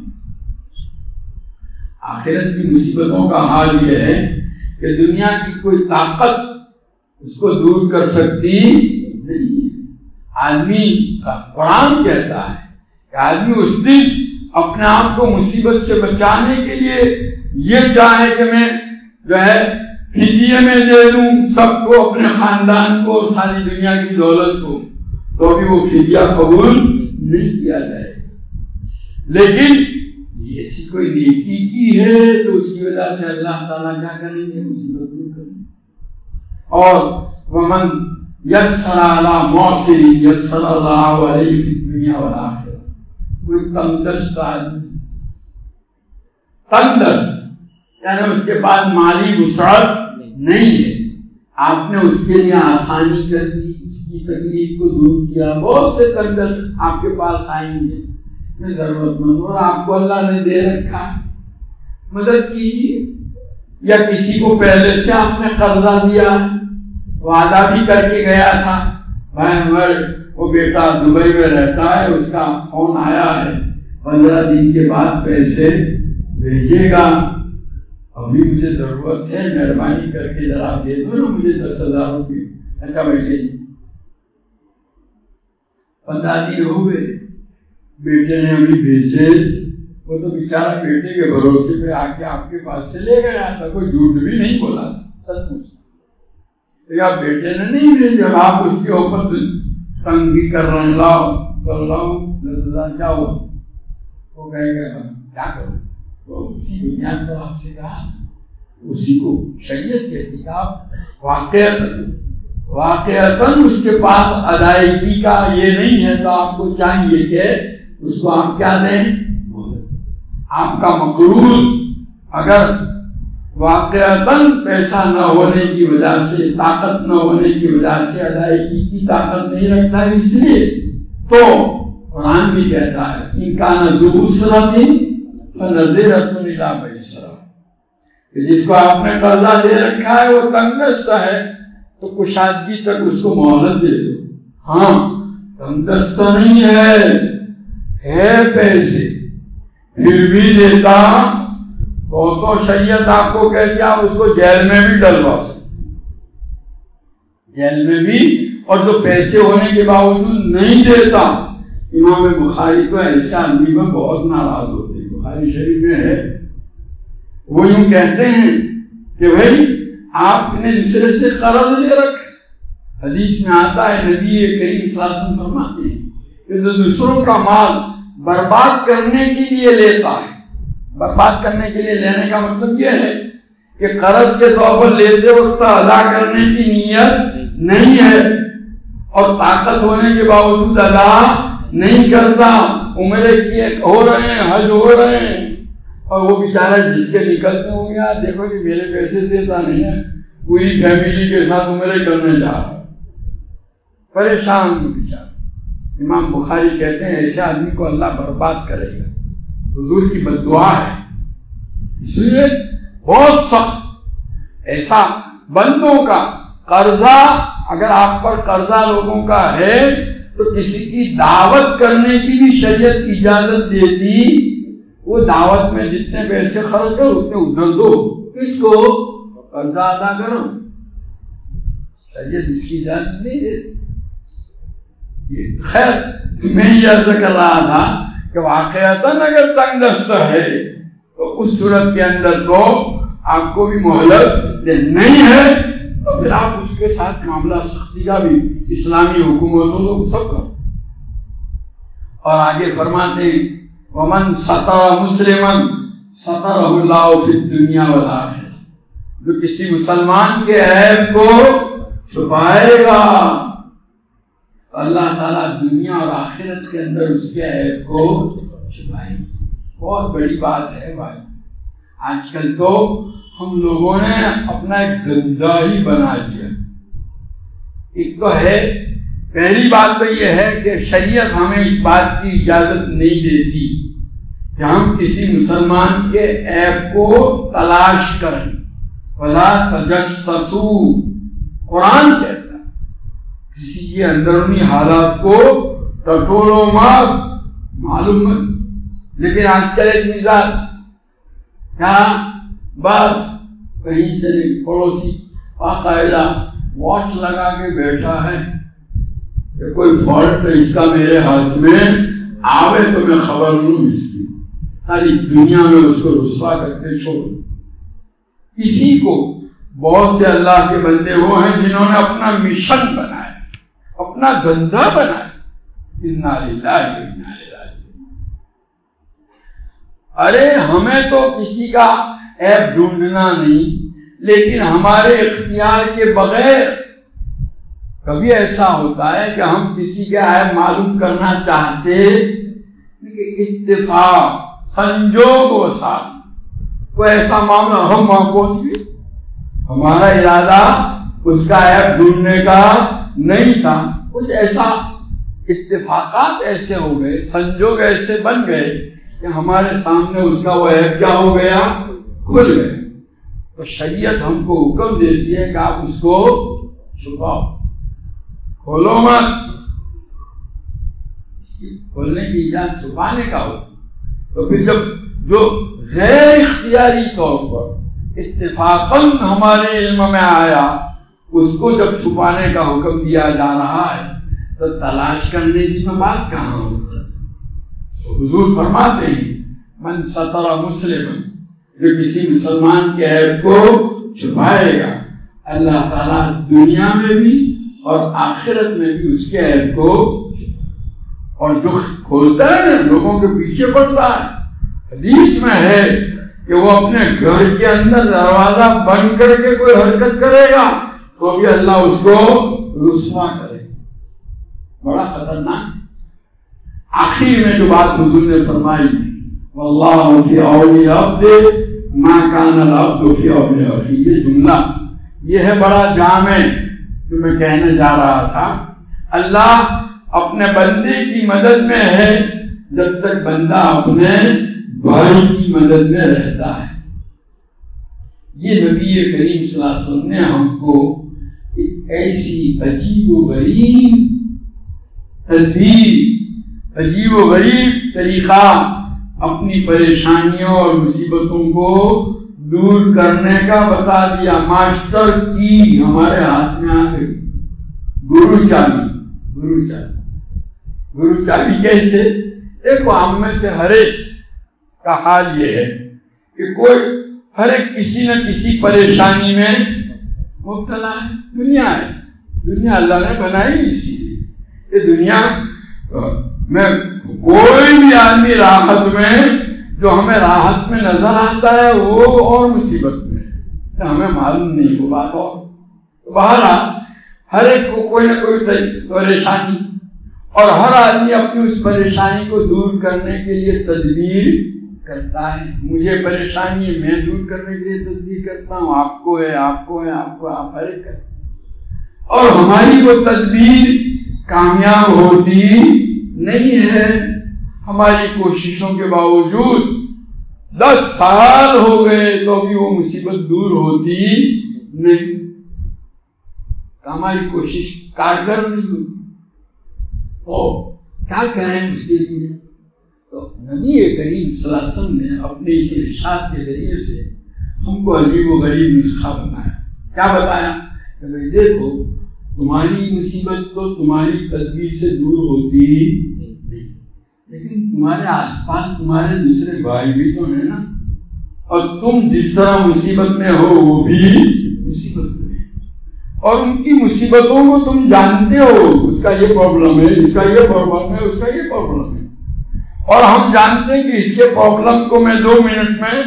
آخرت کی مصیبتوں کا حال یہ ہے کہ دنیا کی کوئی طاقت اس کو دور کر سکتی نہیں ہے۔ آدمی کا قرآن کہتا ہے کہ آدمی اس دن اپنے آپ کو مصیبت سے بچانے کے لیے یہ چاہے کہ میں جو ہے فدیے میں دے دوں سب کو، اپنے خاندان کو، ساری دنیا کی دولت کو، تو بھی وہ فدیہ قبول نہیں کیا جائے گا۔ لیکن ایسی کوئی نیکی کی ہے تو اس کی وجہ سے اللہ تعالیٰ کیا کریں گے؟ مصیبت دور کریں گے۔ اور ومن یسر علی معسر یسر اللہ علیہ فی الدنیا والآخرہ، کوئی تنگدست آدمی، تنگدست یعنی اس کے پاس مالی وسعت نہیں ہے، آپ نے اس کے لیے آسانی کر دی، اس کی تکلیف کو دور کیا۔ بہت سے تنگدست آپ کے پاس آئیں گے میں ضرورت مند، اور آپ کو اللہ نے دے رکھا ہے، مدد کیجیے۔ یا کسی کو پہلے سے آپ نے قرضہ دیا ہے، وعدہ بھی کر کے گیا تھا، بھائی ہمارے وہ بیٹا دبئی میں رہتا ہے، اس کا فون آیا ہے 15 دن کے بعد پیسے بھیجے گا، ابھی مجھے ضرورت ہے، مہربانی کر کے ذرا دے دو نا مجھے 10,000 روپے۔ اچھا بھائی لے جی۔ 15 دن ہو گئے، بیٹے نے ابھی بھیجے، وہ تو بیچارہ بیٹے کے بھروسے پہ آ کے آپ کے پاس سے لے گیا تھا، کوئی جھوٹ بھی نہیں بولا تھا، سچ مچ۔ لیکن آپ بیٹے نے نہیں بھیجے، جب آپ اس کے اوپر تنگی کر رہے ہیں، لاؤ تو لاؤ 10,000 کیا ہوا؟ وہ کہے گا کیا کروں؟ وہ اسی بنیاد پر آپ سے کہا تھا، اسی کو شریعت کہتی ہے۔ آپ واقعتاً اس کے پاس ادائیگی کا یہ نہیں ہے تو آپ کو چاہیے کہ اس کو آپ کیا دیں؟ آپ کا مقروض اگر واقعتاً پیسہ نہ ہونے کی وجہ سے، طاقت نہ ہونے کی وجہ سے ادائیگی کی طاقت نہیں رکھتا ہے، اس لیے تو قرآن بھی کہتا ہے ان کان ذو عسرۃ فنظرۃ الی میسرۃ، کہ جس کو آپ نے قرضہ دے رکھا ہے وہ تنگدست ہے تو کشادگی تک اس کو مہلت دے دو۔ ہاں تنگدست تو نہیں ہے پیسے پھر بھی دیتا تو شریعت آپ کو کہتی ہے آپ اس کو جیل میں بھی ڈلوا سکتے، جیل میں بھی۔ اور جو پیسے ہونے کے باوجود نہیں دیتا، امام بخاری تو ایسے آدمی پر بہت ناراض ہوتے ہیں، بخاری شریف میں ہے، وہ یوں کہتے ہیں کہ بھائی آپ نے دوسرے سے قرض لے رکھا۔ حدیث میں آتا ہے نبی کریم صلی اللہ علیہ وسلم فرماتے ہیں کہ جو دوسروں کا مال برباد کرنے کے لیے لیتا ہے، برباد کرنے کے لیے لینے کا مطلب یہ ہے کہ قرض کے طور پر لیتے وقت ادا کرنے کی نیت نہیں ہے اور طاقت ہونے کے باوجود ادا نہیں کرتا، عمرے کیے ہو رہے ہیں، حج ہو رہے ہیں، اور وہ بیچارہ جس کے نکلتے ہوں گے آپ دیکھو کہ میرے پیسے دیتا نہیں ہے، پوری فیملی کے ساتھ عمرے کرنے جا رہا ہے، پریشان ہوں بیچارہ۔ امام بخاری کہتے ہیں ایسے آدمی کو اللہ برباد کرے گا، حضور کی بد دعا ہے۔ اس لیے بہت سخت ایسا بندوں کا قرضہ، اگر آپ پر قرضہ لوگوں کا ہے تو کسی کی دعوت کرنے کی بھی شریعت اجازت دیتی، وہ دعوت میں جتنے پیسے خرچ کرو اتنے ادھر دو، کس کو؟ قرضہ ادا کرو، شریعت اس کی اجازت نہیں دیتی۔ یہ خیر میں یہ عرض کر رہا تھا کہ واقعتاً اگر تنگ دست ہے تو اس صورت کے اندر تو آپ کو بھی مہلت نہیں ہے، تو پھر آپ اس کے ساتھ معاملہ سختی کا بھی اسلامی حکومتوں کو سب کرو۔ اور آگے فرماتے ہیں ومن ستر مسلما سترہ اللہ فی الدنیا والآخرہ، جو کسی مسلمان کے عیب کو چھپائے گا اللہ تعالیٰ دنیا اور آخرت کے اندر اس کے عیب کو چھپائیں گے۔ بہت بڑی بات ہے بھائی، آج کل تو ہم لوگوں نے اپنا ایک دھندا ہی بنا دیا، ایک تو ہے، پہلی بات تو یہ ہے کہ شریعت ہمیں اس بات کی اجازت نہیں دیتی کہ ہم کسی مسلمان کے عیب کو تلاش کریں. وَلَا تَجَسَّسُوا، قرآن کہتا ہے کسی کے اندرونی حالات کو ٹٹولو مت، معلوم مت. لیکن آج کل ایک مزاج کیا، بس کہیں سے پڑوسی باقاعدہ واچ لگا کے بیٹھا ہے کہ کوئی فالٹ اس کا میرے ہاتھ میں آوے تو میں خبر لوں اس کی، ساری دنیا میں اس کو رسوا کر کے چھوڑوں. اسی کو بہت سے اللہ کے بندے وہ ہیں جنہوں نے اپنا مشن بنایا، اپنا دھندا بنایا. انا للہ و انا الیہ راجعون. ارے ہمیں تو کسی کا عیب ڈھونڈنا نہیں، لیکن ہمارے اختیار کے بغیر کبھی ایسا ہوتا ہے کہ ہم کسی کے عیب معلوم کرنا چاہتے، اتفاق سنجوگ و ساتھ کوئی ایسا معاملہ ہم وہاں پہنچ گئے، ہمارا ارادہ اس کا عیب ڈھونڈنے کا نہیں تھا، کچھ ایسا اتفاقات ایسے ہو گئے، سنجوگ ایسے بن گئے کہ ہمارے سامنے اس کا وہ عیب کیا ہو گیا، کھل گئے. تو شریعت ہم کو حکم دیتی ہے کہ آپ اس کو چھپاؤ، کھولو مت. اس کی کھولنے کی ایجاد چھپانے کا ہو. تو پھر جب جو غیر اختیاری طور پر اتفاقاً ہمارے علم میں آیا، اس کو جب چھپانے کا حکم دیا جا رہا ہے تو تلاش کرنے کی تو بات کہاں ہوتی ہے. حضور فرماتے ہیں من ستر مسلم، جو کسی مسلمان کے عیب کو چھپائے گا اللہ تعالیٰ دنیا میں بھی اور آخرت میں بھی اس کے عیب کو چھپائے. اور جو کھولتا ہے نا لوگوں کے پیچھے پڑتا ہے، حدیث میں ہے کہ وہ اپنے گھر کے اندر دروازہ بند کر کے کوئی حرکت کرے گا تو بھی اللہ اس کو رسوا کرے. بڑا خطرناک. آخر میں جو بات حضور نے فرمائی، واللہ فی عون العبد ما کان العبد فی عون اخیہ، یہ جملہ یہ ہے بڑا جامع جو میں کہنے جا رہا تھا. اللہ اپنے بندے کی مدد میں ہے جب تک بندہ اپنے بھائی کی مدد میں رہتا ہے. یہ نبی کریم صلی اللہ علیہ وسلم نے ہم کو ایک ایسی عجیب و غریب تدبیر، عجیب و غریب طریقہ اپنی پریشانیوں اور مصیبتوں کو دور کرنے کا بتا دیا. ماسٹر کی ہمارے ہاتھ میں آ گئی، گرو چابی. گرو چابی، گرو چابی کیسے؟ دیکھو ہم میں سے ہر ایک کا حال یہ ہے کہ کوئی ہر ایک کسی نہ کسی پریشانی میں مبتلا ہے. دنیا ہے، دنیا اللہ نے بنائی اسی لیے. یہ دنیا میں کوئی بھی آدمی راحت میں، جو ہمیں راحت میں نظر آتا ہے وہ اور مصیبت میں ہے، ہمیں معلوم نہیں وہ بات. اور بہرحال ہر ایک کو کوئی نہ کوئی پریشانی، اور ہر آدمی اپنی اس پریشانی کو دور کرنے کے لیے تدبیر کرتا ہے. مجھے پریشانی ہے، میں دور کرنے کے لیے تدبیر کرتا ہوں، آپ کو ہے، آپ کو ہے، آپ کو، آپ ہر ایک کرتے. اور ہماری وہ تدبیر کامیاب ہوتی نہیں ہے. ہماری کوششوں کے باوجود 10 سال ہو گئے تو بھی وہ مصیبت دور ہوتی نہیں. ہماری کوشش کارگر نہیں ہوتی. تو کیا کریں اس کے لیے؟ تو نبی کریم صلی اللہ علیہ وسلم نے اپنے اس ارشاد کے ذریعے سے ہم کو عجیب و غریب نسخہ بتایا. کیا بتایا؟ کہ بھائی دیکھو، تمہاری مصیبت تو تمہاری تدبیر سے دور ہوتی نہیں، لیکن تمہارے آس پاس تمہارے دوسرے بھائی بھی تو ہیں نا، اور تم جس طرح مصیبت میں ہو وہ بھی مصیبت میں ہے، اور ان کی مصیبتوں کو تم جانتے ہو. اس کا یہ پرابلم ہے، اس کا یہ پرابلم ہے، اس کا یہ پرابلم ہے، اور ہم جانتے ہیں کہ اس کے پرابلم کو میں 2 منٹ میں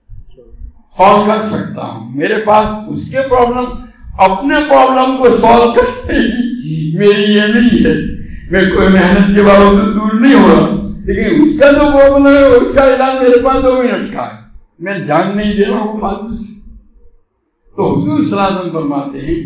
سالو کر سکتا ہوں. میرے پاس اس کے پرابلم، اپنے پرابلم کو سالو کرنے کی میری یہ نہیں ہے، میں کوئی محنت کے باوجود دور نہیں ہو رہا، لیکن اس کا جو پرابلم ہے اس کا علاج میرے پاس 2 منٹ کا ہے، میں دھیان نہیں دے رہا ہوں بات سے. تو حضور صلی اللہ علیہ وسلم فرماتے ہیں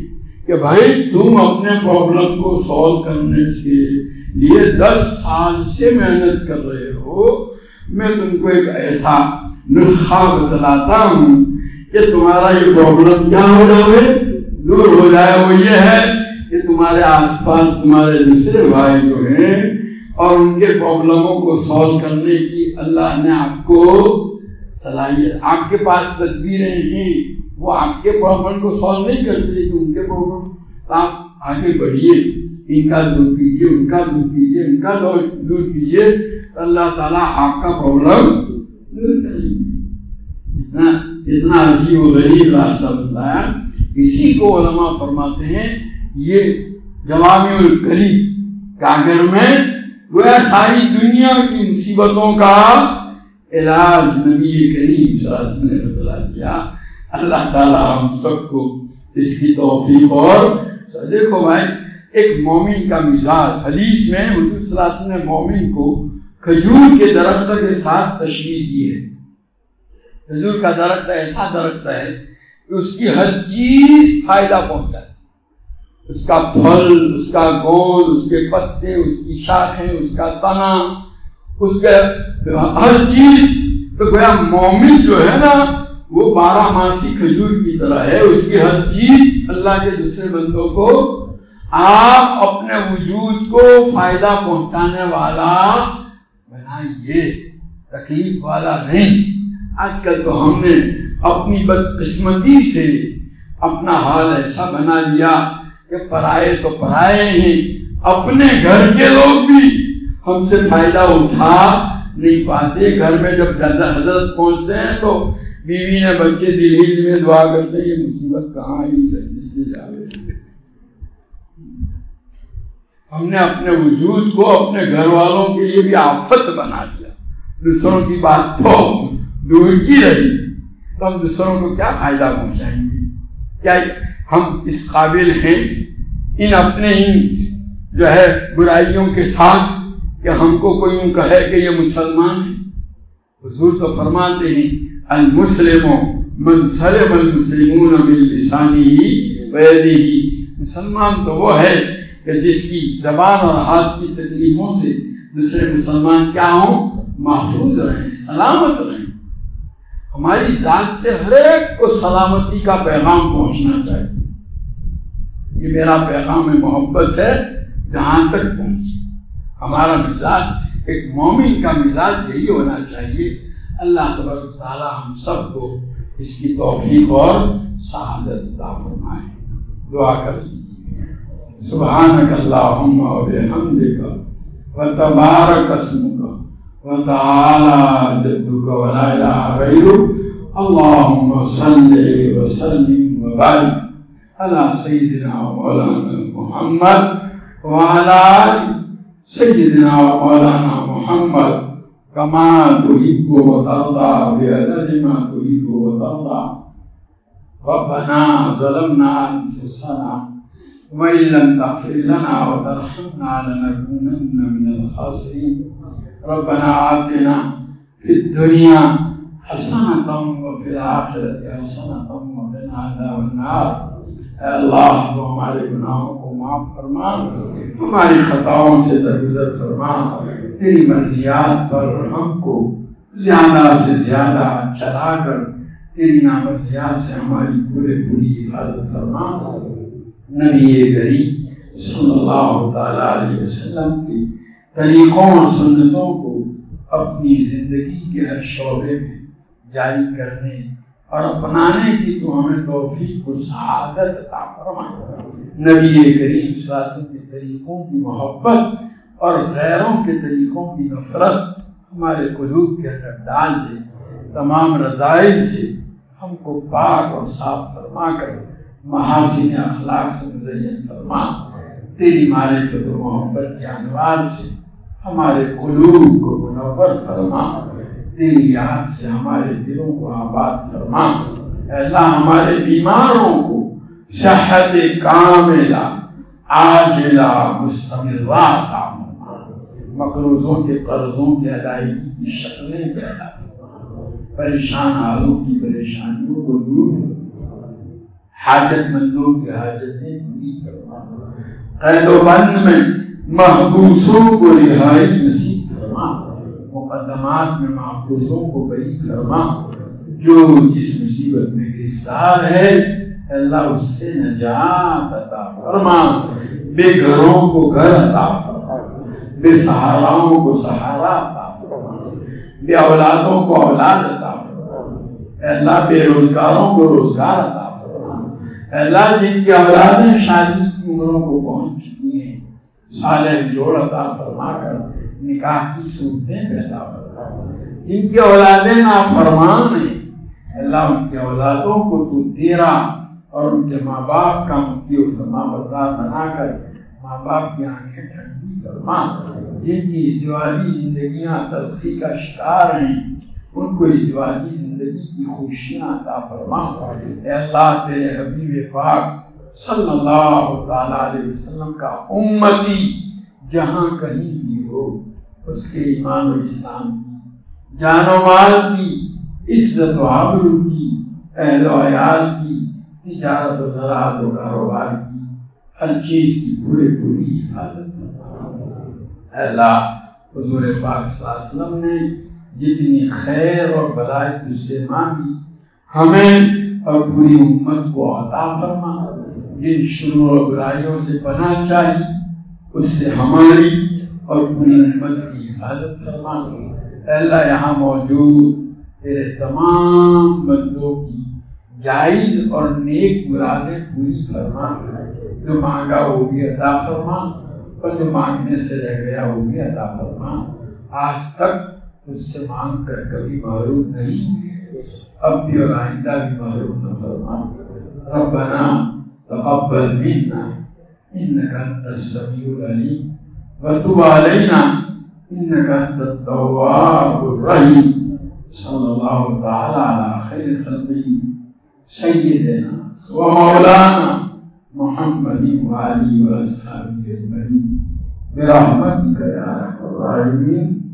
کہ بھائی تم اپنے پرابلم کو سالو کرنے کے لیے 10 سال سے محنت کر رہے ہو، میں تم کو ایک ایسا نسخہ بتلاتا ہوں کہ تمہارا یہ پرابلم کیا ہو جائے، دور ہو جائے۔ وہ یہ ہے کہ تمہارے آس پاس تمہارے دوسرے بھائی جو ہیں اور ان کے پرابلموں کو سالو کرنے کی اللہ نے آپ کو صلاحیت، آپ کے پاس تدبیریں ہیں، وہ آپ کے پرابلم کو سالو نہیں کرتے کہ ان کے پرابلم، آپ آگے بڑھیے، ان کا دور کیجیے، ان کا دور کیجیے، ان کا دور کیجیے، تو اللہ تعالیٰ آپ کا پرابلم دور کریں گے۔ اتنا عجیب و غریب راستہ بتلایا۔ اسی کو علماء فرماتے ہیں یہ جوامع الکلم کاغر میں گویا ساری دنیا کی مصیبتوں کا علاج نبی کریم صلی اللہ علیہ وسلم نے بتلا دیا۔ اللہ تعالیٰ ہم سب کو اس کی توفیق اور دیکھو بھائی، ایک مومن کا مزاج، حدیث میں حضور صلی اللہ علیہ وسلم نے مومن کو کھجور کے درخت کے ساتھ تشبیہ دی ہے۔ کھجور کا درخت ایسا درخت ہے کہ اس کی ہر چیز فائدہ پہنچاتی، اس کا پھل، اس کا گول، اس کے پتے، اس کی شاخیں، اس کا تنا، اس کے ہر چیز۔ تو گویا مومن جو ہے نا وہ 12 ماسی کھجور کی طرح ہے، اس کی ہر چیز اللہ کے دوسرے بندوں کو، آپ اپنے وجود کو فائدہ پہنچانے والا بنائیے، تکلیف والا نہیں۔ آج کل تو ہم نے اپنی بدقسمتی سے اپنا حال ایسا بنا لیا کہ پرائے تو پرائے ہیں، اپنے گھر کے لوگ بھی ہم سے فائدہ اٹھا نہیں پاتے۔ گھر میں جب حضرت پہنچتے ہیں تو بیوی نے بچے دل ہی میں دعا کرتے ہیں یہ مصیبت کہاں آئی جلدی سے جاوے۔ ہم نے اپنے وجود کو اپنے گھر والوں کے لیے بھی آفت بنا دیا، دوسروں کی بات تو دور کی رہی، تو ہم دوسروں کو کیا فائدہ پہنچائیں گے؟ کیا ہم اس قابل ہیں ان اپنے جو ہے برائیوں کے ساتھ کہ ہم کو کوئی یوں کہے کہ یہ مسلمان ہے؟ حضور تو فرماتے ہیں المسلم من سلم المسلمون من لسانه ویدہ، مسلمان تو وہ ہے کہ جس کی زبان اور ہاتھ کی تکلیفوں سے دوسرے مسلمان کیا ہوں، محفوظ رہیں، سلامت رہیں۔ ہماری ذات سے ہر ایک کو سلامتی کا پیغام پہنچنا چاہیے۔ یہ میرا پیغام محبت ہے، جہاں تک پہنچے۔ ہمارا مزاج، ایک مومن کا مزاج یہی ہونا چاہیے۔ اللہ تبارک تعالی ہم سب کو اس کی توفیق اور سعادت عطا فرمائے۔ دعا کر لیجیے۔ سبحانک اللہم و بحمدک و تبارک اسمک و تعالی جدک و لا الہ غیرک، اللہم صلی وسلم و بارک علی سیدنا و مولانا محمد وعلی آل سیدنا و مولانا محمد کما تحب و ترضى بعدد ما تحب و ترضى۔ ربنا ظلمنا انفسنا وإن لم تغفر لنا وترحمنا لنكونن من الخاسرين۔ ربنا آتنا في الدنيا حسنة وفي الآخرة حسنة وقنا عذاب النار۔ اے اللہ تو ہمارے گناہوں کو معاف فرما، ہماری خطاؤں سے درگزر فرما، تیری مرضیات پر ہم کو زیادہ سے زیادہ چلا کر تیری نامرضیات سے ہماری پورے پوری حفاظت فرما۔ نبی کریم صلی اللہ تعالیٰ علیہ وسلم کے طریقوں اور سنتوں کو اپنی زندگی کے ہر شعبے میں جاری کرنے اور اپنانے کی تو ہمیں توفیق و سعادت عطا فرما۔ نبی کریم صلی اللہ علیہ وسلم کے طریقوں کی محبت اور غیروں کے طریقوں کی نفرت ہمارے قلوب کے اندر ڈال دے۔ تمام رذائل سے ہم کو پاک اور صاف فرما کر محاسن اخلاق سے مزین فرما۔ تیری معرفت و محبت کے انوار سے ہمارے قلوب کو منور فرما۔ تیری یاد سے ہمارے دلوں کو آباد فرما۔ اے اللہ ہمارے بیماروں کو صحت کاملہ عاجلہ مستمرہ عطا فرما۔ مقروضوں کے قرضوں کی ادائیگی کی شکلیں پیدا فرما۔ پریشان حالوں کی پریشانیوں کو دور فرما۔ حاجت مندوں کی حاجتیں پوری فرما، قید و بند میں محبوسوں کو رہائی نصیب فرما، مقدمات میں محفوظوں کو بری فرما، جو جس مصیبت میں گرفتار ہے اللہ اس سے نجات عطا فرما، بے گھروں کو گھر عطا فرما، بے سہاراؤں کو سہارا عطا فرما، بے اولادوں کو اولاد عطا فرما، اے اللہ بے روزگاروں کو روزگار عطا فرما، اے اللہ جن کی اولادیں شادی کی عمروں کو پہنچ چکی ہیں صالح جوڑ عطا فرما کر نکاح کی صورتیں پیدا فرما، جن کی اولادیں نافرمان ہیں اللہ ان کی اولادوں کو تو تیرا اور ان کے ماں باپ کا مطیع و فرما بردار بنا کر ماں باپ کی آنکھیں ٹھنڈی فرما، جن کی ازدواجی زندگیاں تلخی کا شکار ہیں ان کو ازدواجی زندگی کی خوشیاں عطا فرما، اے اللہ تیرے حبیب پاک صلی اللہ تعالیٰ علیہ وسلم کا امتی جہاں کہیں بھی ہو اس کے ایمان و اسلام کی، جان و مال کی، عزت و آبرو کی، اہل و عیال کی، تجارت و زراعت و کاروبار کی، ہر چیز کی پوری حفاظت فرما۔ اے اللہ حضور پاک صلی اللہ علیہ وسلم نے جتنی خیر اور بلائی تجھ سے مانگی ہمیں اور پوری امت کو عطا فرما، جن شرور و برائیوں سے پناہ چاہی اس سے ہماری اور پوری امت کی حفاظت فرما۔ اے اللہ یہاں موجود تیرے تمام بندوں کی جائز اور نیک مرادیں پوری فرما، جو مانگا وہ بھی عطا فرما اور جو مانگنے سے رہ گیا وہ بھی عطا فرما۔ آج تک تجھ سے مانگ کر کبھی محروم نہیں ہوئے، اب بھی اور آئندہ بھی محروم نہ فرما۔ ربنا تقبل منا انك انت السميع العليم وتب علينا انك انت التواب الرحيم، صلى الله تعالى على خير خلقه سيدنا ومولانا محمد وآله وأصحابه أجمعين برحمتك يا أرحم الراحمين